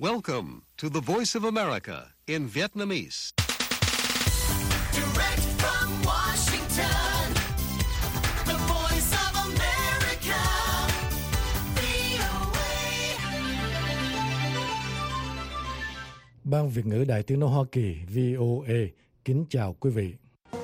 Welcome to the Voice of America in Vietnamese. Direct from Washington, the Voice of America, VOA. Ban Việt ngữ Đài Tiếng nói Hoa Kỳ VOA kính chào quý vị.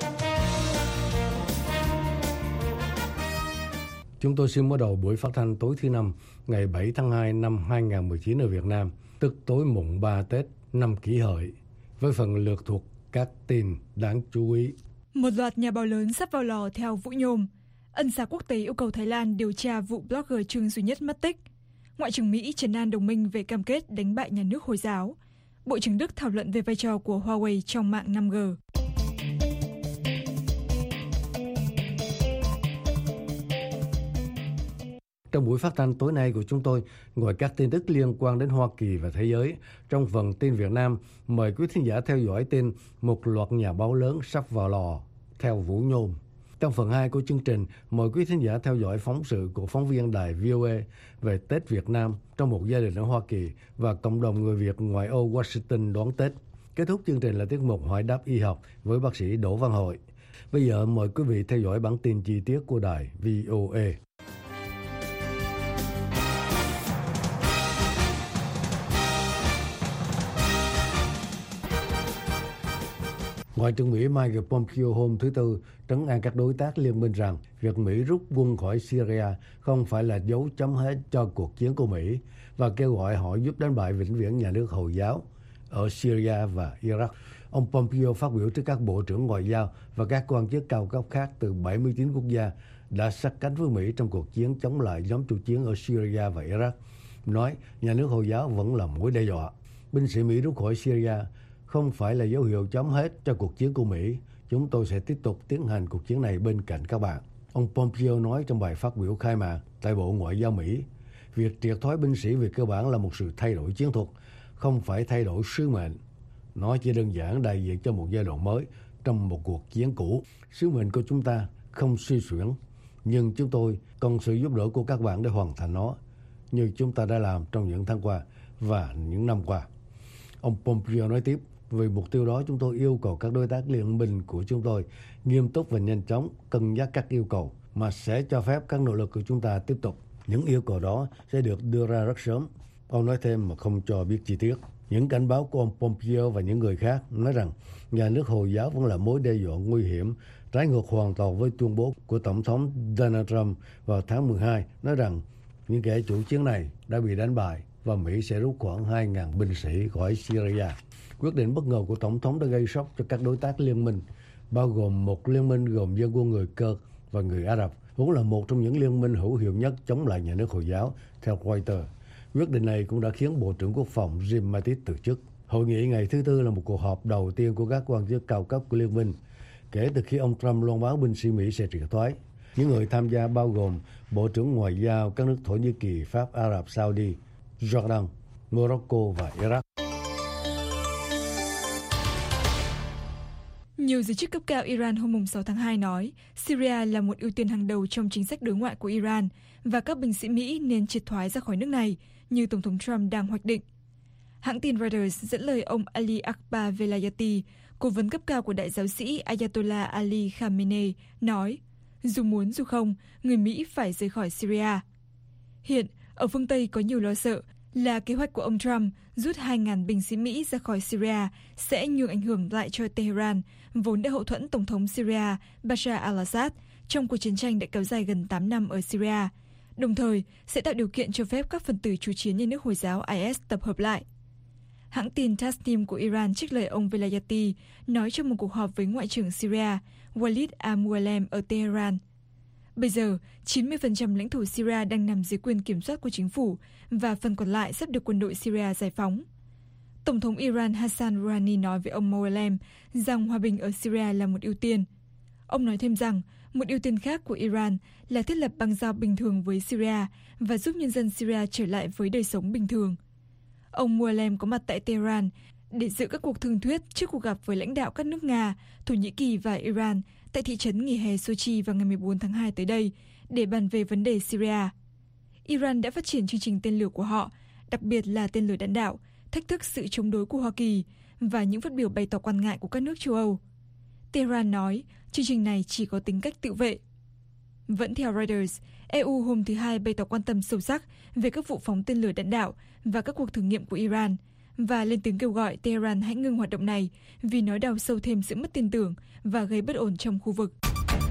Chúng tôi xin mở đầu buổi phát thanh tối thứ Năm, ngày 7 tháng 2 năm 2019 ở Việt Nam, tức tối mùng 3 Tết năm Kỷ Hợi, với phần lược thuộc các tin đáng chú ý. Một loạt nhà báo lớn sắp vào lò theo Vũ Nhôm. Ân xá quốc tế yêu cầu Thái Lan điều tra vụ blogger Trương Duy Nhất mất tích. Ngoại trưởng Mỹ trấn an đồng minh về cam kết đánh bại nhà nước Hồi giáo. Bộ trưởng Đức thảo luận về vai trò của Huawei trong mạng 5G. Trong buổi phát thanh tối nay của chúng tôi, ngoài các tin tức liên quan đến Hoa Kỳ và thế giới, trong phần tin Việt Nam, mời quý thính giả theo dõi tin một loạt nhà báo lớn sắp vào lò theo Vũ Nhôm. Trong phần 2 của chương trình, mời quý thính giả theo dõi phóng sự của phóng viên đài VOA về Tết Việt Nam trong một gia đình ở Hoa Kỳ và cộng đồng người Việt ngoại ô Washington đón Tết. Kết thúc chương trình là tiết mục hỏi đáp y học với bác sĩ Đỗ Văn Hội. Bây giờ mời quý vị theo dõi bản tin chi tiết của đài VOA. Ngoại trưởng Mỹ Mike Pompeo hôm thứ Tư trấn an các đối tác liên minh rằng việc Mỹ rút quân khỏi Syria không phải là dấu chấm hết cho cuộc chiến của Mỹ và kêu gọi họ giúp đánh bại vĩnh viễn nhà nước Hồi giáo ở Syria và Iraq. Ông Pompeo phát biểu trước các bộ trưởng ngoại giao và các quan chức cao cấp khác từ 79 quốc gia đã sát cánh với Mỹ trong cuộc chiến chống lại nhóm chủ chiến ở Syria và Iraq, nói nhà nước Hồi giáo vẫn là mối đe dọa. Binh sĩ Mỹ rút khỏi Syria không phải là dấu hiệu chấm hết cho cuộc chiến của Mỹ. Chúng tôi sẽ tiếp tục tiến hành cuộc chiến này bên cạnh các bạn. Ông Pompeo nói trong bài phát biểu khai mạc tại Bộ Ngoại giao Mỹ, việc triệt thoái binh sĩ về cơ bản là một sự thay đổi chiến thuật, không phải thay đổi sứ mệnh. Nó chỉ đơn giản đại diện cho một giai đoạn mới trong một cuộc chiến cũ. Sứ mệnh của chúng ta không suy chuyển, nhưng chúng tôi cần sự giúp đỡ của các bạn để hoàn thành nó, như chúng ta đã làm trong những tháng qua và những năm qua. Ông Pompeo nói tiếp, vì mục tiêu đó chúng tôi yêu cầu các đối tác liên minh của chúng tôi nghiêm túc và nhanh chóng cân nhắc các yêu cầu mà sẽ cho phép các nỗ lực của chúng ta tiếp tục. Những yêu cầu đó sẽ được đưa ra rất sớm. Ông nói thêm mà không cho biết chi tiết. Những cảnh báo của ông Pompeo và những người khác nói rằng nhà nước Hồi giáo vẫn là mối đe dọa nguy hiểm, trái ngược hoàn toàn với tuyên bố của Tổng thống Donald Trump vào tháng 12, nói rằng những kẻ chủ chiến này đã bị đánh bại và Mỹ sẽ rút khoảng 2.000 binh sĩ khỏi Syria. Quyết định bất ngờ của Tổng thống đã gây sốc cho các đối tác liên minh, bao gồm một liên minh gồm dân quân người Kurd và người Ả Rập, vốn là một trong những liên minh hữu hiệu nhất chống lại nhà nước Hồi giáo, theo Reuters. Quyết định này cũng đã khiến Bộ trưởng Quốc phòng Jim Mattis từ chức. Hội nghị ngày thứ Tư là một cuộc họp đầu tiên của các quan chức cao cấp của liên minh, kể từ khi ông Trump loan báo binh sĩ Mỹ sẽ triệt thoái. Những người tham gia bao gồm Bộ trưởng Ngoại giao các nước Thổ Nhĩ Kỳ, Pháp, Ả Rập Saudi, Jordan, Morocco và Iraq. Nhiều giới chức cấp cao Iran hôm 6 tháng 2 nói Syria là một ưu tiên hàng đầu trong chính sách đối ngoại của Iran và các binh sĩ Mỹ nên triệt thoái ra khỏi nước này như Tổng thống Trump đang hoạch định. Hãng tin Reuters dẫn lời ông Ali Akbar Velayati, cố vấn cấp cao của đại giáo sĩ Ayatollah Ali Khamenei, nói dù muốn dù không, người Mỹ phải rời khỏi Syria. Hiện, ở phương Tây có nhiều lo sợ là kế hoạch của ông Trump rút 2.000 binh sĩ Mỹ ra khỏi Syria sẽ nhường ảnh hưởng lại cho Tehran, vốn đã hậu thuẫn Tổng thống Syria Bashar al-Assad trong cuộc chiến tranh đã kéo dài gần 8 năm ở Syria, đồng thời sẽ tạo điều kiện cho phép các phần tử chủ chiến nhà nước Hồi giáo IS tập hợp lại. Hãng tin Tasnim của Iran trích lời ông Velayati nói trong một cuộc họp với Ngoại trưởng Syria Walid al-Mualem ở Tehran. Bây giờ, 90% lãnh thổ Syria đang nằm dưới quyền kiểm soát của chính phủ và phần còn lại sắp được quân đội Syria giải phóng. Tổng thống Iran Hassan Rouhani nói với ông Mualem rằng hòa bình ở Syria là một ưu tiên. Ông nói thêm rằng một ưu tiên khác của Iran là thiết lập băng giao bình thường với Syria và giúp nhân dân Syria trở lại với đời sống bình thường. Ông Mualem có mặt tại Tehran để dự các cuộc thương thuyết trước cuộc gặp với lãnh đạo các nước Nga, Thổ Nhĩ Kỳ và Iran tại thị trấn nghỉ hè Sochi vào ngày 14 tháng 2 tới đây để bàn về vấn đề Syria. Iran đã phát triển chương trình tên lửa của họ, đặc biệt là tên lửa đạn đạo, thách thức sự chống đối của Hoa Kỳ và những phát biểu bày tỏ quan ngại của các nước châu Âu. Tehran nói chương trình này chỉ có tính cách tự vệ. Vẫn theo Reuters, EU hôm thứ Hai bày tỏ quan tâm sâu sắc về các vụ phóng tên lửa đạn đạo và các cuộc thử nghiệm của Iran và lên tiếng kêu gọi Tehran hãy ngừng hoạt động này vì nó đào sâu thêm sự mất tin tưởng và gây bất ổn trong khu vực.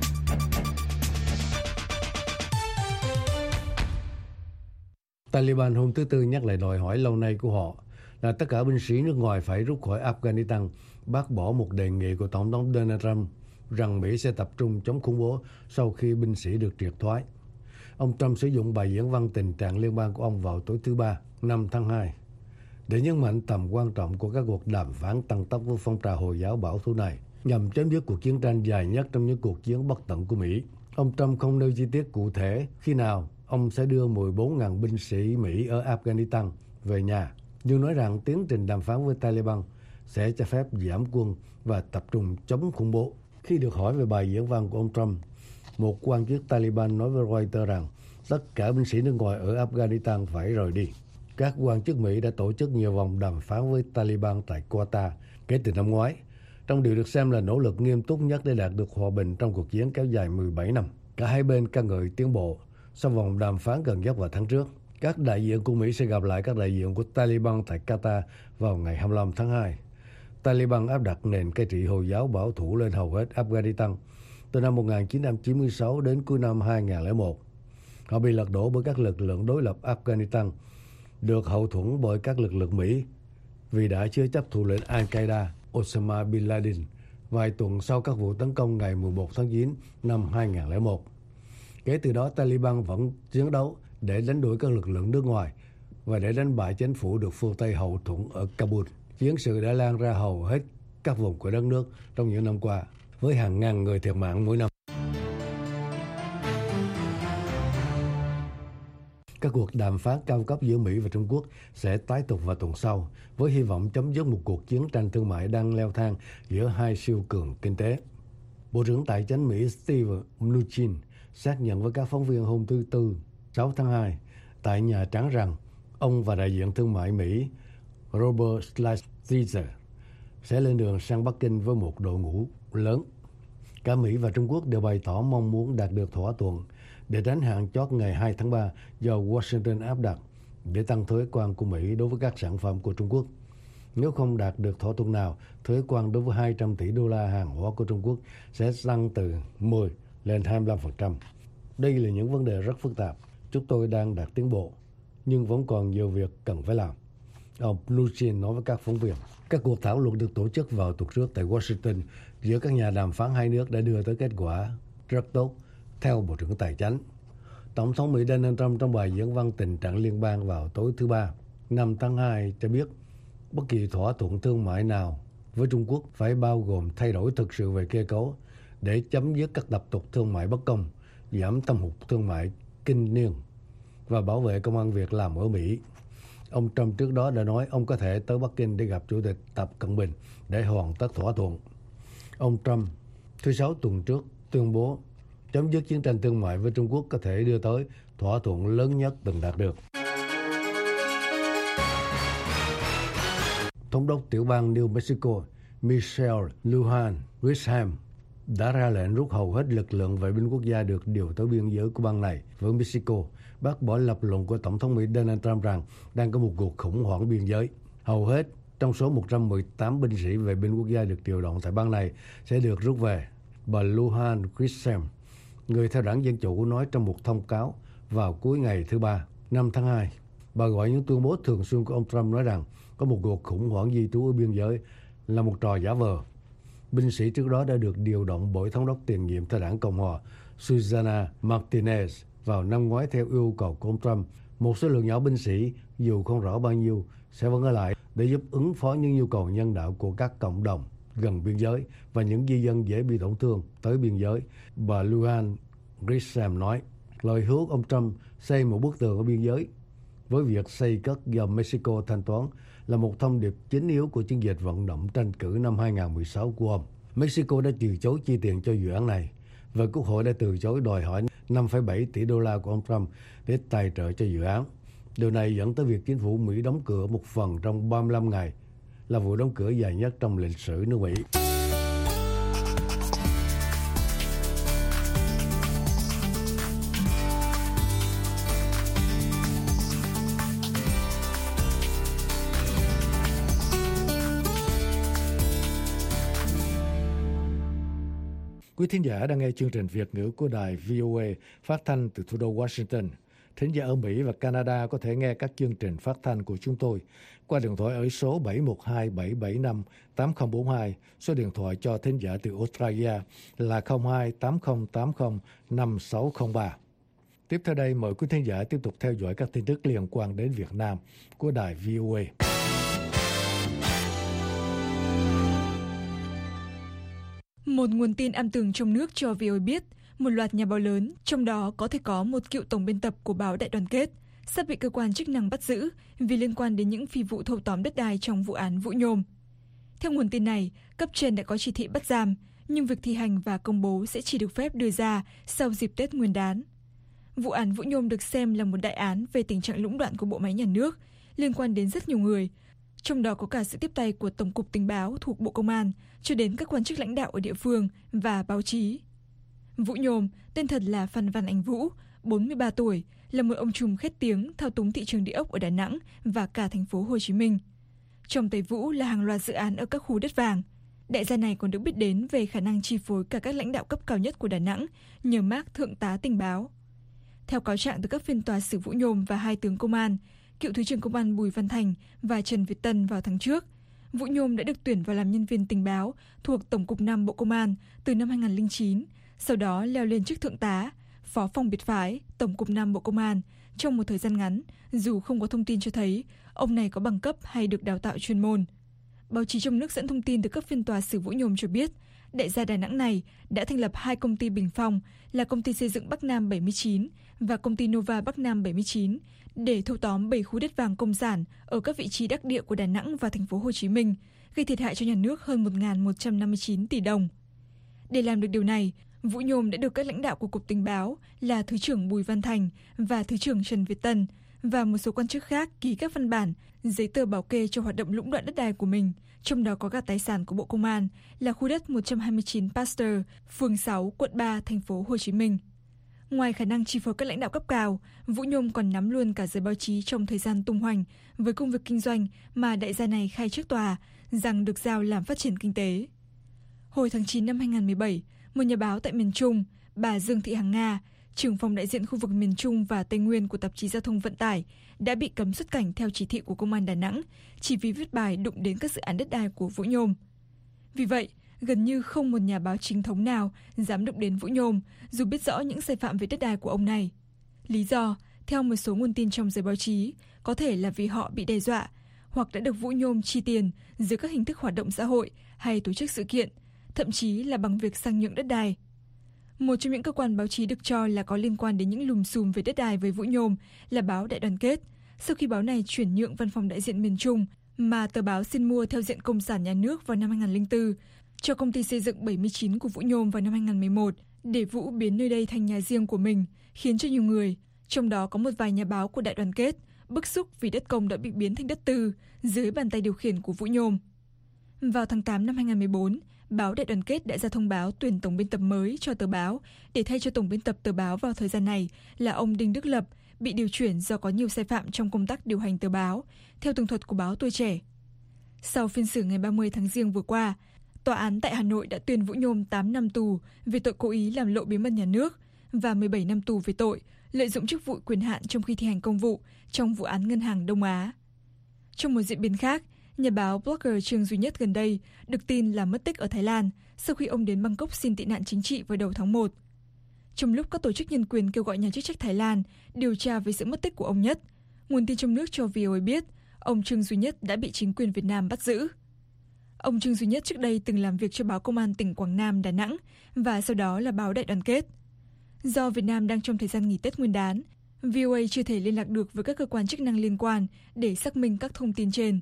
Taliban hôm thứ Tư nhắc lại đòi hỏi lâu nay của họ là tất cả binh sĩ nước ngoài phải rút khỏi Afghanistan, bác bỏ một đề nghị của Tổng thống Donald Trump rằng Mỹ sẽ tập trung chống khủng bố sau khi binh sĩ được triệt thoái. Ông Trump sử dụng bài diễn văn tình trạng liên bang của ông vào tối thứ Ba, 5 tháng 2, để nhấn mạnh tầm quan trọng của các cuộc đàm phán tăng tốc với phong trào Hồi giáo bảo thủ này, nhằm chấm dứt cuộc chiến tranh dài nhất trong những cuộc chiến bất tận của Mỹ. Ông Trump không nêu chi tiết cụ thể khi nào ông sẽ đưa 14.000 binh sĩ Mỹ ở Afghanistan về nhà, nhưng nói rằng tiến trình đàm phán với Taliban sẽ cho phép giảm quân và tập trung chống khủng bố. Khi được hỏi về bài diễn văn của ông Trump, một quan chức Taliban nói với Reuters rằng tất cả binh sĩ nước ngoài ở Afghanistan phải rời đi. Các quan chức Mỹ đã tổ chức nhiều vòng đàm phán với Taliban tại Qatar kể từ năm ngoái, trong điều được xem là nỗ lực nghiêm túc nhất để đạt được hòa bình trong cuộc chiến kéo dài 17 năm. Cả hai bên ca ngợi tiến bộ sau vòng đàm phán gần nhất vào tháng trước. Các đại diện của Mỹ sẽ gặp lại các đại diện của Taliban tại Qatar vào ngày 25 tháng 2. Taliban áp đặt nền cai trị Hồi giáo bảo thủ lên hầu hết Afghanistan từ năm 1996 đến cuối năm 2001. Họ bị lật đổ bởi các lực lượng đối lập Afghanistan, được hậu thuẫn bởi các lực lượng Mỹ vì đã chứa chấp thủ lĩnh Al-Qaeda Osama Bin Laden vài tuần sau các vụ tấn công ngày 11 tháng 9 năm 2001. Kể từ đó, Taliban vẫn chiến đấu để đánh đuổi các lực lượng nước ngoài và để đánh bại chính phủ được phương Tây hậu thuẫn ở Kabul. Chiến sự đã lan ra hầu hết các vùng của đất nước trong những năm qua, với hàng ngàn người thiệt mạng mỗi năm. Các cuộc đàm phán cao cấp giữa Mỹ và Trung Quốc sẽ tái tục vào tuần sau, với hy vọng chấm dứt một cuộc chiến tranh thương mại đang leo thang giữa hai siêu cường kinh tế. Bộ trưởng Tài chính Mỹ Steve Mnuchin xác nhận với các phóng viên hôm thứ Tư, 6 tháng 2, tại Nhà Trắng rằng ông và đại diện thương mại Mỹ Robert Lighthizer sẽ lên đường sang Bắc Kinh với một đội ngũ lớn. Cả Mỹ và Trung Quốc đều bày tỏ mong muốn đạt được thỏa thuận để tránh hạn chót ngày 2 tháng 3 do Washington áp đặt để tăng thuế quan của Mỹ đối với các sản phẩm của Trung Quốc. Nếu không đạt được thỏa thuận nào, thuế quan đối với 200 tỷ đô la hàng hóa của Trung Quốc sẽ tăng từ 10 lên 25%. Đây là những vấn đề rất phức tạp. Chúng tôi đang đạt tiến bộ, nhưng vẫn còn nhiều việc cần phải làm. Ông Mnuchin nói với các phóng viên. Các cuộc thảo luận được tổ chức vào tuần trước tại Washington giữa các nhà đàm phán hai nước đã đưa tới kết quả rất tốt, theo Bộ trưởng Tài chính. Tổng thống Mỹ Donald Trump trong bài diễn văn tình trạng liên bang vào tối thứ Ba, 5 tháng 2 cho biết bất kỳ thỏa thuận thương mại nào với Trung Quốc phải bao gồm thay đổi thực sự về kết cấu để chấm dứt các tập tục thương mại bất công, giảm thâm hụt thương mại kinh niên và bảo vệ công ăn việc làm ở Mỹ. Ông Trump trước đó đã nói ông có thể tới Bắc Kinh để gặp Chủ tịch Tập Cận Bình để hoàn tất thỏa thuận. Ông Trump thứ Sáu tuần trước tuyên bố chấm dứt chiến tranh thương mại với Trung Quốc có thể đưa tới thỏa thuận lớn nhất từng đạt được. Thống đốc tiểu bang New Mexico Michelle Lujan Grisham đã ra lệnh rút hầu hết lực lượng vệ binh quốc gia được điều tới biên giới của bang này với Mexico, bác bỏ lập luận của Tổng thống Mỹ Donald Trump rằng đang có một cuộc khủng hoảng biên giới. Hầu hết trong số 118 binh sĩ vệ binh quốc gia được điều động tại bang này sẽ được rút về. Bà Lujan Grisham, người theo đảng Dân Chủ, nói trong một thông cáo vào cuối ngày thứ Ba, 5 tháng 2. Bà gọi những tuyên bố thường xuyên của ông Trump nói rằng có một cuộc khủng hoảng di trú ở biên giới là một trò giả vờ. Binh sĩ trước đó đã được điều động bởi thống đốc tiền nhiệm theo đảng Cộng hòa Susana Martinez vào năm ngoái theo yêu cầu của ông Trump. Một số lượng nhỏ binh sĩ, dù không rõ bao nhiêu, sẽ vẫn ở lại để giúp ứng phó những nhu cầu nhân đạo của các cộng đồng gần biên giới và những di dân dễ bị tổn thương tới biên giới. Bà Lujan Grisham nói, lời hứa ông Trump xây một bức tường ở biên giới với việc xây cất do Mexico thanh toán là một thông điệp chính yếu của chiến dịch vận động tranh cử năm 2016 của ông. Mexico đã từ chối chi tiền cho dự án này và Quốc hội đã từ chối đòi hỏi 5,7 tỷ đô la của ông Trump để tài trợ cho dự án. Điều này dẫn tới việc chính phủ Mỹ đóng cửa một phần trong 35 ngày, là vụ đóng cửa dài nhất trong lịch sử nước Mỹ. Quý thính giả đang nghe chương trình Việt ngữ của đài VOA phát thanh từ thủ đô Washington. Thính giả ở Mỹ và Canada có thể nghe các chương trình phát thanh của chúng tôi qua điện thoại ở số 712-775-8042, số điện thoại cho thính giả từ Australia là 02-8080-5603. Tiếp theo đây, mời quý thính giả tiếp tục theo dõi các tin tức liên quan đến Việt Nam của đài VOA. Một nguồn tin am tường trong nước cho VOA biết, một loạt nhà báo lớn, trong đó có thể có một cựu tổng biên tập của báo Đại Đoàn Kết, sắp bị cơ quan chức năng bắt giữ vì liên quan đến những phi vụ thâu tóm đất đai trong vụ án Vũ Nhôm. Theo nguồn tin này, cấp trên đã có chỉ thị bắt giam, nhưng việc thi hành và công bố sẽ chỉ được phép đưa ra sau dịp Tết Nguyên đán. Vụ án Vũ Nhôm được xem là một đại án về tình trạng lũng đoạn của bộ máy nhà nước, liên quan đến rất nhiều người, trong đó có cả sự tiếp tay của Tổng cục Tình báo thuộc Bộ Công an cho đến các quan chức lãnh đạo ở địa phương và báo chí. Vũ Nhôm, tên thật là Phan Văn Anh Vũ, 43 tuổi, là một ông trùm khét tiếng thao túng thị trường địa ốc ở Đà Nẵng và cả thành phố Hồ Chí Minh. Trong tay Vũ là hàng loạt dự án ở các khu đất vàng. Đại gia này còn được biết đến về khả năng chi phối cả các lãnh đạo cấp cao nhất của Đà Nẵng nhờ mác thượng tá tình báo. Theo cáo trạng từ các phiên tòa xử Vũ Nhôm và hai tướng công an, cựu Thứ trưởng Công an Bùi Văn Thành và Trần Việt Tân vào tháng trước, Vũ Nhôm đã được tuyển vào làm nhân viên tình báo thuộc Tổng cục 5 Bộ Công an từ năm 2009, sau đó leo lên chức thượng tá, phó phòng biệt phái, Tổng cục 5 Bộ Công an trong một thời gian ngắn, dù không có thông tin cho thấy ông này có bằng cấp hay được đào tạo chuyên môn. Báo chí trong nước dẫn thông tin từ các phiên tòa xử Vũ Nhôm cho biết, đại gia Đà Nẵng này đã thành lập hai công ty bình phong là công ty xây dựng Bắc Nam 79 và công ty Nova Bắc Nam 79 để thâu tóm 7 khu đất vàng công sản ở các vị trí đắc địa của Đà Nẵng và thành phố Hồ Chí Minh, gây thiệt hại cho nhà nước hơn 1.159 tỷ đồng. Để làm được điều này, Vũ Nhôm đã được các lãnh đạo của Cục Tình báo là Thứ trưởng Bùi Văn Thành và Thứ trưởng Trần Việt Tân và một số quan chức khác ký các văn bản, giấy tờ bảo kê cho hoạt động lũng đoạn đất đai của mình, trong đó có cả tài sản của Bộ Công an là khu đất 129 Pasteur, phường 6, quận 3, thành phố Hồ Chí Minh. Ngoài khả năng chi phối các lãnh đạo cấp cao, Vũ Nhôm còn nắm luôn cả giới báo chí trong thời gian tung hoành với công việc kinh doanh mà đại gia này khai trước tòa rằng được giao làm phát triển kinh tế. Hồi tháng 9 năm 2017, một nhà báo tại miền Trung, bà Dương Thị Hằng Nga, trưởng phòng đại diện khu vực miền Trung và Tây Nguyên của tạp chí Giao thông Vận tải, đã bị cấm xuất cảnh theo chỉ thị của Công an Đà Nẵng chỉ vì viết bài đụng đến các dự án đất đai của Vũ Nhôm. Vì vậy, gần như không một nhà báo chính thống nào dám đụng đến Vũ Nhôm dù biết rõ những sai phạm về đất đai của ông này. Lý do, theo một số nguồn tin trong giới báo chí, có thể là vì họ bị đe dọa hoặc đã được Vũ Nhôm chi tiền dưới các hình thức hoạt động xã hội hay tổ chức sự kiện, thậm chí là bằng việc sang nhượng đất đai. Một trong những cơ quan báo chí được cho là có liên quan đến những lùm xùm về đất đai với Vũ Nhôm là báo Đại Đoàn Kết, sau khi báo này chuyển nhượng văn phòng đại diện miền Trung mà tờ báo xin mua theo diện công sản nhà nước vào năm 2004 cho công ty xây dựng 79 của Vũ Nhôm vào năm 2011 để Vũ biến nơi đây thành nhà riêng của mình, khiến cho nhiều người, trong đó có một vài nhà báo của Đại Đoàn Kết, bức xúc vì đất công đã bị biến thành đất tư dưới bàn tay điều khiển của Vũ Nhôm. Vào tháng 8 năm 2014, báo Đại Đoàn Kết đã ra thông báo tuyển tổng biên tập mới cho tờ báo để thay cho tổng biên tập tờ báo vào thời gian này là ông Đinh Đức Lập, bị điều chuyển do có nhiều sai phạm trong công tác điều hành tờ báo, theo tường thuật của báo Tuổi Trẻ. Sau phiên xử ngày 30 tháng Giêng vừa qua, tòa án tại Hà Nội đã tuyên Vũ Nhôm 8 năm tù về tội cố ý làm lộ bí mật nhà nước và 17 năm tù về tội lợi dụng chức vụ quyền hạn trong khi thi hành công vụ trong vụ án Ngân hàng Đông Á. Trong một diễn biến khác, nhà báo blogger Trương Duy Nhất gần đây được tin là mất tích ở Thái Lan sau khi ông đến Bangkok xin tị nạn chính trị vào đầu tháng 1. Trong lúc các tổ chức nhân quyền kêu gọi nhà chức trách Thái Lan điều tra về sự mất tích của ông Nhất, nguồn tin trong nước cho VOA biết ông Trương Duy Nhất đã bị chính quyền Việt Nam bắt giữ. Ông Trương Duy Nhất trước đây từng làm việc cho báo Công an tỉnh Quảng Nam, Đà Nẵng và sau đó là báo Đại Đoàn Kết. Do Việt Nam đang trong thời gian nghỉ Tết Nguyên đán, VOA chưa thể liên lạc được với các cơ quan chức năng liên quan để xác minh các thông tin trên.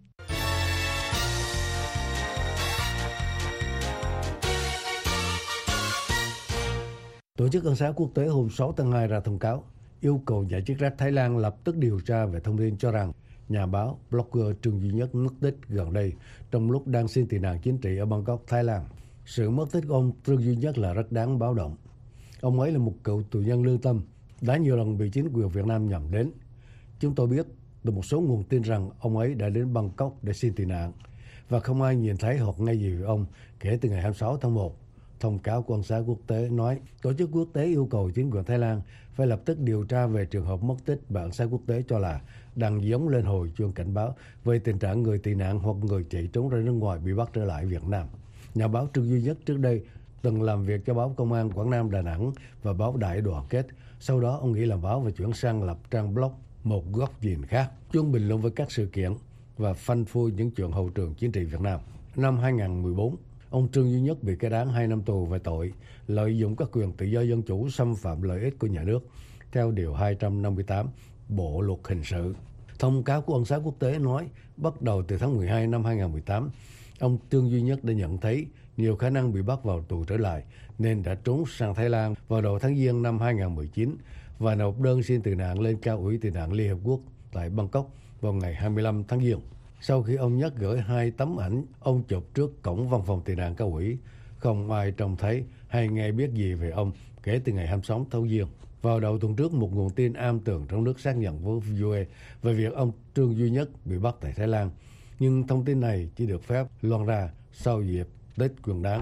Tổ chức Ân xá Quốc tế hôm 6 tháng 2 ra thông cáo, yêu cầu nhà chức trách Thái Lan lập tức điều tra về thông tin cho rằng nhà báo, blogger Trương Duy Nhất mất tích gần đây trong lúc đang xin tị nạn chính trị ở Bangkok, Thái Lan. Sự mất tích của ông Trương Duy Nhất là rất đáng báo động. Ông ấy là một cựu tù nhân lương tâm, đã nhiều lần bị chính quyền Việt Nam nhắm đến. Chúng tôi biết từ một số nguồn tin rằng ông ấy đã đến Bangkok để xin tị nạn và không ai nhìn thấy hoặc nghe gì về ông kể từ ngày 26 tháng 1. Thông cáo của ân xá quốc tế nói tổ chức quốc tế yêu cầu chính quyền Thái Lan phải lập tức điều tra về trường hợp mất tích mà ân xá quốc tế cho là đang giống lên hồi chuông cảnh báo về tình trạng người tị nạn hoặc người chạy trốn ra nước ngoài bị bắt trở lại Việt Nam. Nhà báo Trương Duy Nhất trước đây từng làm việc cho báo Công an Quảng Nam Đà Nẵng và báo Đại Đoàn Kết. Sau đó ông nghỉ làm báo và chuyển sang lập trang blog Một Góc Nhìn Khác, chuyên bình luận với các sự kiện và phanh phui những chuyện hậu trường chính trị Việt Nam. Năm 2014, ông Trương Duy Nhất bị kết án 2 năm tù về tội lợi dụng các quyền tự do dân chủ xâm phạm lợi ích của nhà nước theo Điều 258 Bộ Luật Hình sự. Thông cáo của ân xá quốc tế nói bắt đầu từ tháng 12 năm 2018, ông Trương Duy Nhất đã nhận thấy nhiều khả năng bị bắt vào tù trở lại nên đã trốn sang Thái Lan vào đầu tháng Giêng năm 2019 và nộp đơn xin tị nạn lên Cao ủy Tị nạn Liên Hợp Quốc tại Bangkok vào ngày 25 tháng Giêng. Sau khi ông Nhất gửi 2 tấm ảnh ông chụp trước cổng văn phòng tị nạn Cao ủy, không ai trông thấy hay nghe biết gì về ông kể từ ngày 26 tháng Giêng. Vào đầu tuần trước, một nguồn tin am tường trong nước xác nhận với VOA về việc ông Trương Duy Nhất bị bắt tại Thái Lan. Nhưng thông tin này chỉ được phép loan ra sau dịp Tết Nguyên đán.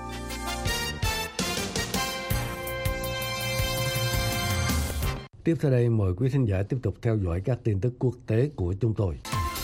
Tiếp theo đây, mời quý thính giả tiếp tục theo dõi các tin tức quốc tế của chúng tôi.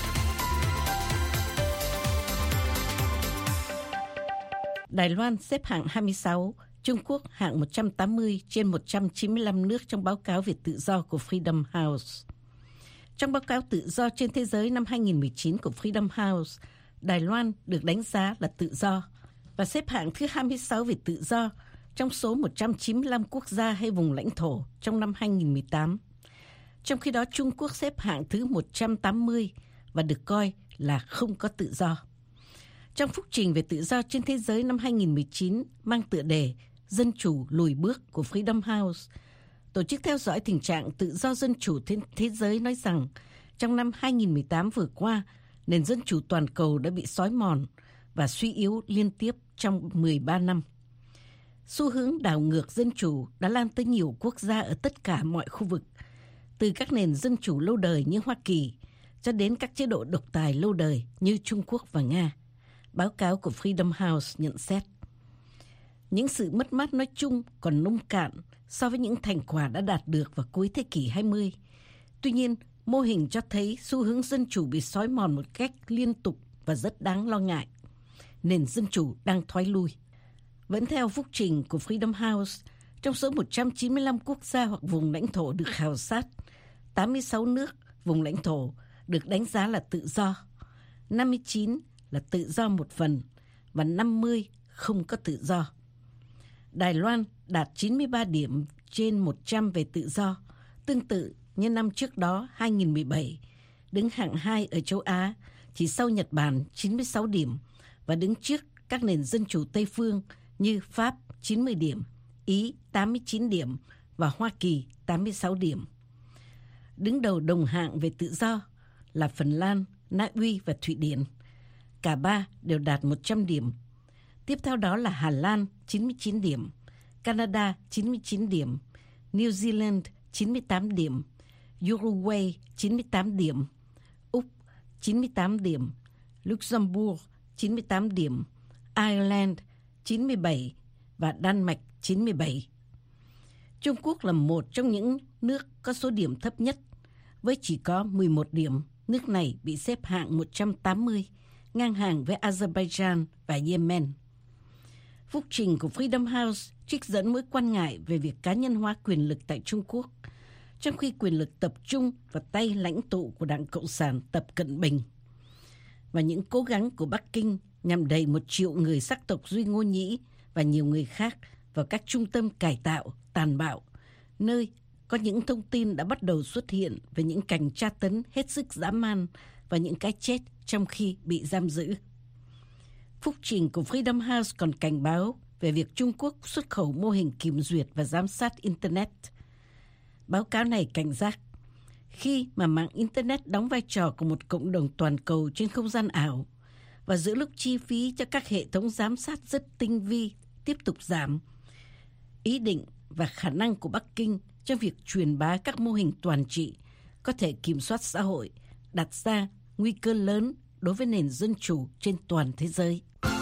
Đài Loan xếp hạng 26, Trung Quốc hạng 180 trên 195 nước trong báo cáo về tự do của Freedom House. Trong báo cáo tự do trên thế giới năm 2019 của Freedom House, Đài Loan được đánh giá là tự do và xếp hạng thứ 26 về tự do trong số 195 quốc gia hay vùng lãnh thổ trong năm 2018. Trong khi đó, Trung Quốc xếp hạng thứ 180 và được coi là không có tự do. Trong phúc trình về tự do trên thế giới năm 2019 mang tựa đề Dân chủ lùi bước của Freedom House, tổ chức theo dõi tình trạng tự do dân chủ trên thế giới nói rằng trong năm 2018 vừa qua, nền dân chủ toàn cầu đã bị xói mòn và suy yếu liên tiếp trong 13 năm. Xu hướng đảo ngược dân chủ đã lan tới nhiều quốc gia ở tất cả mọi khu vực, từ các nền dân chủ lâu đời như Hoa Kỳ cho đến các chế độ độc tài lâu đời như Trung Quốc và Nga. Báo cáo của Freedom House nhận xét. Những sự mất mát nói chung còn nông cạn so với những thành quả đã đạt được vào cuối thế kỷ 20. Tuy nhiên, mô hình cho thấy xu hướng dân chủ bị xói mòn một cách liên tục và rất đáng lo ngại. Nền dân chủ đang thoái lui. Vẫn theo phúc trình của Freedom House, trong số 195 quốc gia hoặc vùng lãnh thổ được khảo sát, 86 nước, vùng lãnh thổ được đánh giá là tự do, 59 là tự do một phần và 50 không có tự do. Đài Loan đạt 93 điểm trên 100 về tự do, tương tự như năm trước đó 2017, đứng hạng 2 ở châu Á, chỉ sau Nhật Bản 96 điểm và đứng trước các nền dân chủ Tây phương như Pháp 90 điểm, Ý 89 điểm và Hoa Kỳ 86 điểm. Đứng đầu đồng hạng về tự do là Phần Lan, Na Uy và Thụy Điển. Cả ba đều đạt 100 điểm. Tiếp theo đó là Hà Lan 99 điểm, Canada 99 điểm, New Zealand 98 điểm, Uruguay 98 điểm, Úc 98 điểm, Luxembourg 98 điểm, Ireland 97 và Đan Mạch 97. Trung Quốc là một trong những nước có số điểm thấp nhất, với chỉ có 11 điểm. Nước này bị xếp hạng 180, ngang hàng với Azerbaijan và Yemen. Phúc trình của Freedom House trích dẫn mối quan ngại về việc cá nhân hóa quyền lực tại Trung Quốc, trong khi quyền lực tập trung vào tay lãnh tụ của Đảng Cộng sản Tập Cận Bình và những cố gắng của Bắc Kinh nhằm đẩy 1 triệu người sắc tộc Duy Ngô Nhĩ và nhiều người khác vào các trung tâm cải tạo tàn bạo, nơi có những thông tin đã bắt đầu xuất hiện về những cảnh tra tấn hết sức dã man và những cái chết trong khi bị giam giữ. Phúc trình của Freedom House còn cảnh báo về việc Trung Quốc xuất khẩu mô hình kiểm duyệt và giám sát Internet. Báo cáo này cảnh giác khi mà mạng Internet đóng vai trò của một cộng đồng toàn cầu trên không gian ảo và giữa lúc chi phí cho các hệ thống giám sát rất tinh vi tiếp tục giảm, ý định và khả năng của Bắc Kinh trong việc truyền bá các mô hình toàn trị có thể kiểm soát xã hội đặt ra nguy cơ lớn đối với nền dân chủ trên toàn thế giới.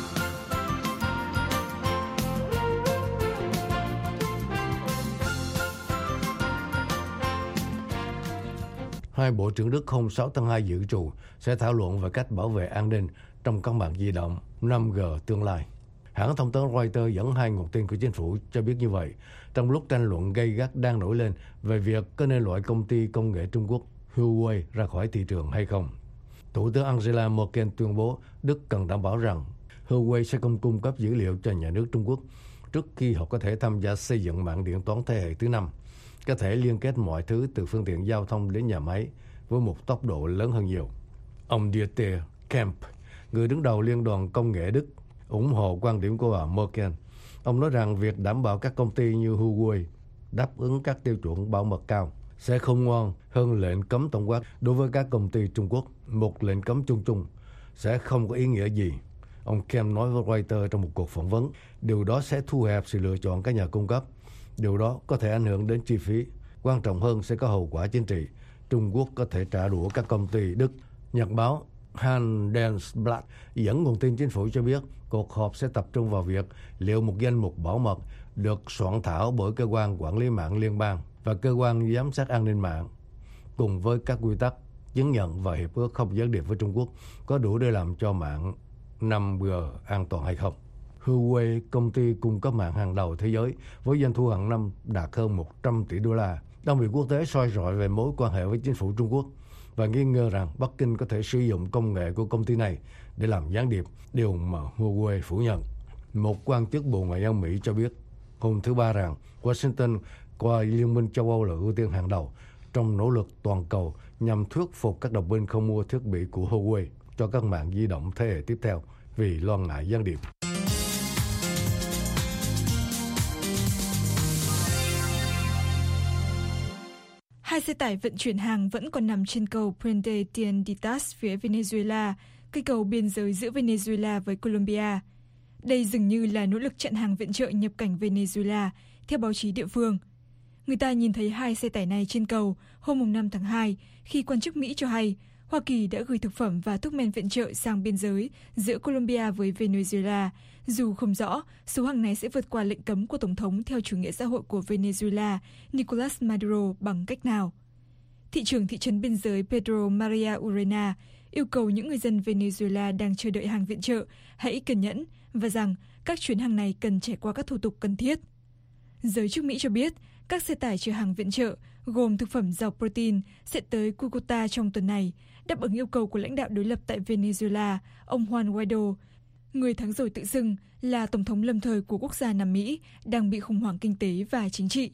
Hai Bộ trưởng Đức hôm 6 tháng 2 dự trù sẽ thảo luận về cách bảo vệ an ninh trong các mạng di động 5G tương lai. Hãng thông tấn Reuters dẫn hai nguồn tin của chính phủ cho biết như vậy, trong lúc tranh luận gay gắt đang nổi lên về việc có nên loại công ty công nghệ Trung Quốc Huawei ra khỏi thị trường hay không. Thủ tướng Angela Merkel tuyên bố Đức cần đảm bảo rằng Huawei sẽ không cung cấp dữ liệu cho nhà nước Trung Quốc trước khi họ có thể tham gia xây dựng mạng điện toán thế hệ thứ 5, có thể liên kết mọi thứ từ phương tiện giao thông đến nhà máy với một tốc độ lớn hơn nhiều. Ông Dieter Kempf, người đứng đầu Liên đoàn Công nghệ Đức, ủng hộ quan điểm của bà Merkel. Ông nói rằng việc đảm bảo các công ty như Huawei đáp ứng các tiêu chuẩn bảo mật cao sẽ không ngoan hơn lệnh cấm tổng quát đối với các công ty Trung Quốc. Một lệnh cấm chung chung sẽ không có ý nghĩa gì. Ông Kempf nói với Reuters trong một cuộc phỏng vấn, điều đó sẽ thu hẹp sự lựa chọn các nhà cung cấp. Điều đó có thể ảnh hưởng đến chi phí. Quan trọng hơn sẽ có hậu quả chính trị. Trung Quốc có thể trả đũa các công ty Đức. Nhật báo Handelsblatt dẫn nguồn tin chính phủ cho biết cuộc họp sẽ tập trung vào việc liệu một danh mục bảo mật được soạn thảo bởi cơ quan quản lý mạng liên bang và cơ quan giám sát an ninh mạng cùng với các quy tắc chứng nhận và hiệp ước không gián điệp với Trung Quốc có đủ để làm cho mạng 5G an toàn hay không. Huawei, công ty cung cấp mạng hàng đầu thế giới với doanh thu hàng năm đạt hơn 100 tỷ đô la, đang bị quốc tế soi rọi về mối quan hệ với chính phủ Trung Quốc và nghi ngờ rằng Bắc Kinh có thể sử dụng công nghệ của công ty này để làm gián điệp, điều mà Huawei phủ nhận. Một quan chức Bộ Ngoại giao Mỹ cho biết hôm thứ Ba rằng Washington coi Liên minh châu Âu là ưu tiên hàng đầu trong nỗ lực toàn cầu nhằm thuyết phục các đồng minh không mua thiết bị của Huawei cho các mạng di động thế hệ tiếp theo vì lo ngại gián điệp. Hai xe tải vận chuyển hàng vẫn còn nằm trên cầu Puente Tienditas phía Venezuela, cây cầu biên giới giữa Venezuela với Colombia. Đây dường như là nỗ lực chặn hàng viện trợ nhập cảnh Venezuela, theo báo chí địa phương. Người ta nhìn thấy hai xe tải này trên cầu hôm 5 tháng 2 khi quan chức Mỹ cho hay Hoa Kỳ đã gửi thực phẩm và thuốc men viện trợ sang biên giới giữa Colombia với Venezuela, dù không rõ số hàng này sẽ vượt qua lệnh cấm của Tổng thống theo chủ nghĩa xã hội của Venezuela, Nicolas Maduro bằng cách nào. Thị trưởng thị trấn biên giới Pedro Maria Urena yêu cầu những người dân Venezuela đang chờ đợi hàng viện trợ hãy kiên nhẫn và rằng các chuyến hàng này cần trải qua các thủ tục cần thiết. Giới chức Mỹ cho biết các xe tải chở hàng viện trợ gồm thực phẩm giàu protein sẽ tới Cúcuta trong tuần này, đáp ứng yêu cầu của lãnh đạo đối lập tại Venezuela, ông Juan Guaido, người tháng rồi tự xưng là tổng thống lâm thời của quốc gia Nam Mỹ đang bị khủng hoảng kinh tế và chính trị.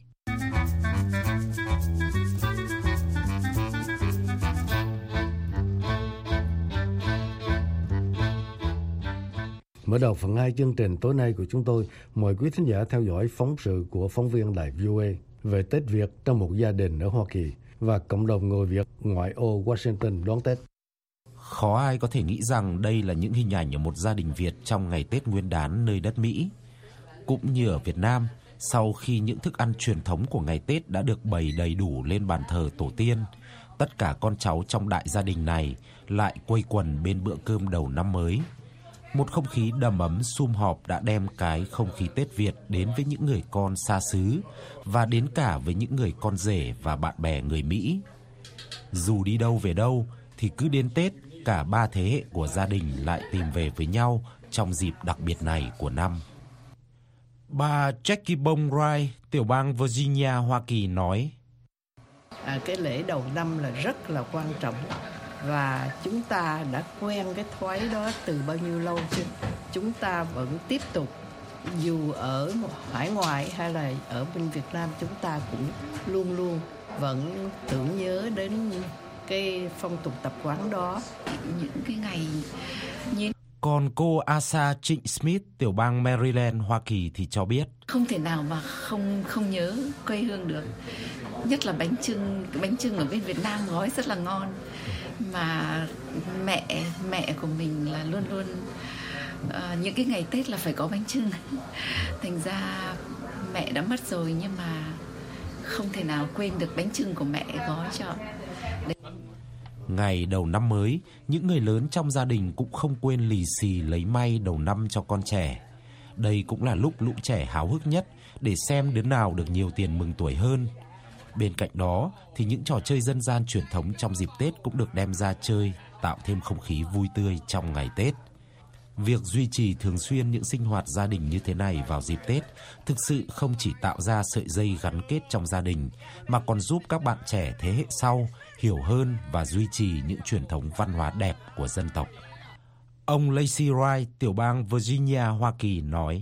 Mở đầu phần 2 chương trình tối nay của chúng tôi, mời quý thính giả theo dõi phóng sự của phóng viên đài VOA về Tết Việt trong một gia đình ở Hoa Kỳ và cộng đồng người Việt ngoại ô Washington đón Tết. Khó ai có thể nghĩ rằng đây là những hình ảnh ở một gia đình Việt trong ngày Tết Nguyên đán nơi đất Mỹ. Cũng như ở Việt Nam, sau khi những thức ăn truyền thống của ngày Tết đã được bày đầy đủ lên bàn thờ tổ tiên, tất cả con cháu trong đại gia đình này lại quây quần bên bữa cơm đầu năm mới. Một không khí đầm ấm sum họp đã đem cái không khí Tết Việt đến với những người con xa xứ và đến cả với những người con rể và bạn bè người Mỹ. Dù đi đâu về đâu thì cứ đến Tết, cả ba thế hệ của gia đình lại tìm về với nhau trong dịp đặc biệt này của năm. Bà Jackie Bone Wright, tiểu bang Virginia, Hoa Kỳ nói: cái lễ đầu năm là rất là quan trọng và chúng ta đã quen cái thói đó từ bao nhiêu lâu chứ. Chúng ta vẫn tiếp tục, dù ở hải ngoại hay là ở bên Việt Nam, chúng ta cũng luôn luôn vẫn tưởng nhớ đến cái phong tục tập quán đó. Những cái ngày như... Còn cô Asa Trịnh Smith, tiểu bang Maryland, Hoa Kỳ thì cho biết: không thể nào mà không nhớ quê hương được. Nhất là bánh chưng ở bên Việt Nam gói rất là ngon. Mà mẹ của mình là luôn luôn những cái ngày Tết là phải có bánh chưng. Thành ra mẹ đã mất rồi nhưng mà không thể nào quên được bánh chưng của mẹ gói cho. Ngày đầu năm mới, những người lớn trong gia đình cũng không quên lì xì lấy may đầu năm cho con trẻ. Đây cũng là lúc lũ trẻ háo hức nhất để xem đứa nào được nhiều tiền mừng tuổi hơn. Bên cạnh đó thì những trò chơi dân gian truyền thống trong dịp Tết cũng được đem ra chơi, tạo thêm không khí vui tươi trong ngày Tết. Việc duy trì thường xuyên những sinh hoạt gia đình như thế này vào dịp Tết thực sự không chỉ tạo ra sợi dây gắn kết trong gia đình, mà còn giúp các bạn trẻ thế hệ sau hiểu hơn và duy trì những truyền thống văn hóa đẹp của dân tộc. Ông Lacey Wright, tiểu bang Virginia, Hoa Kỳ nói: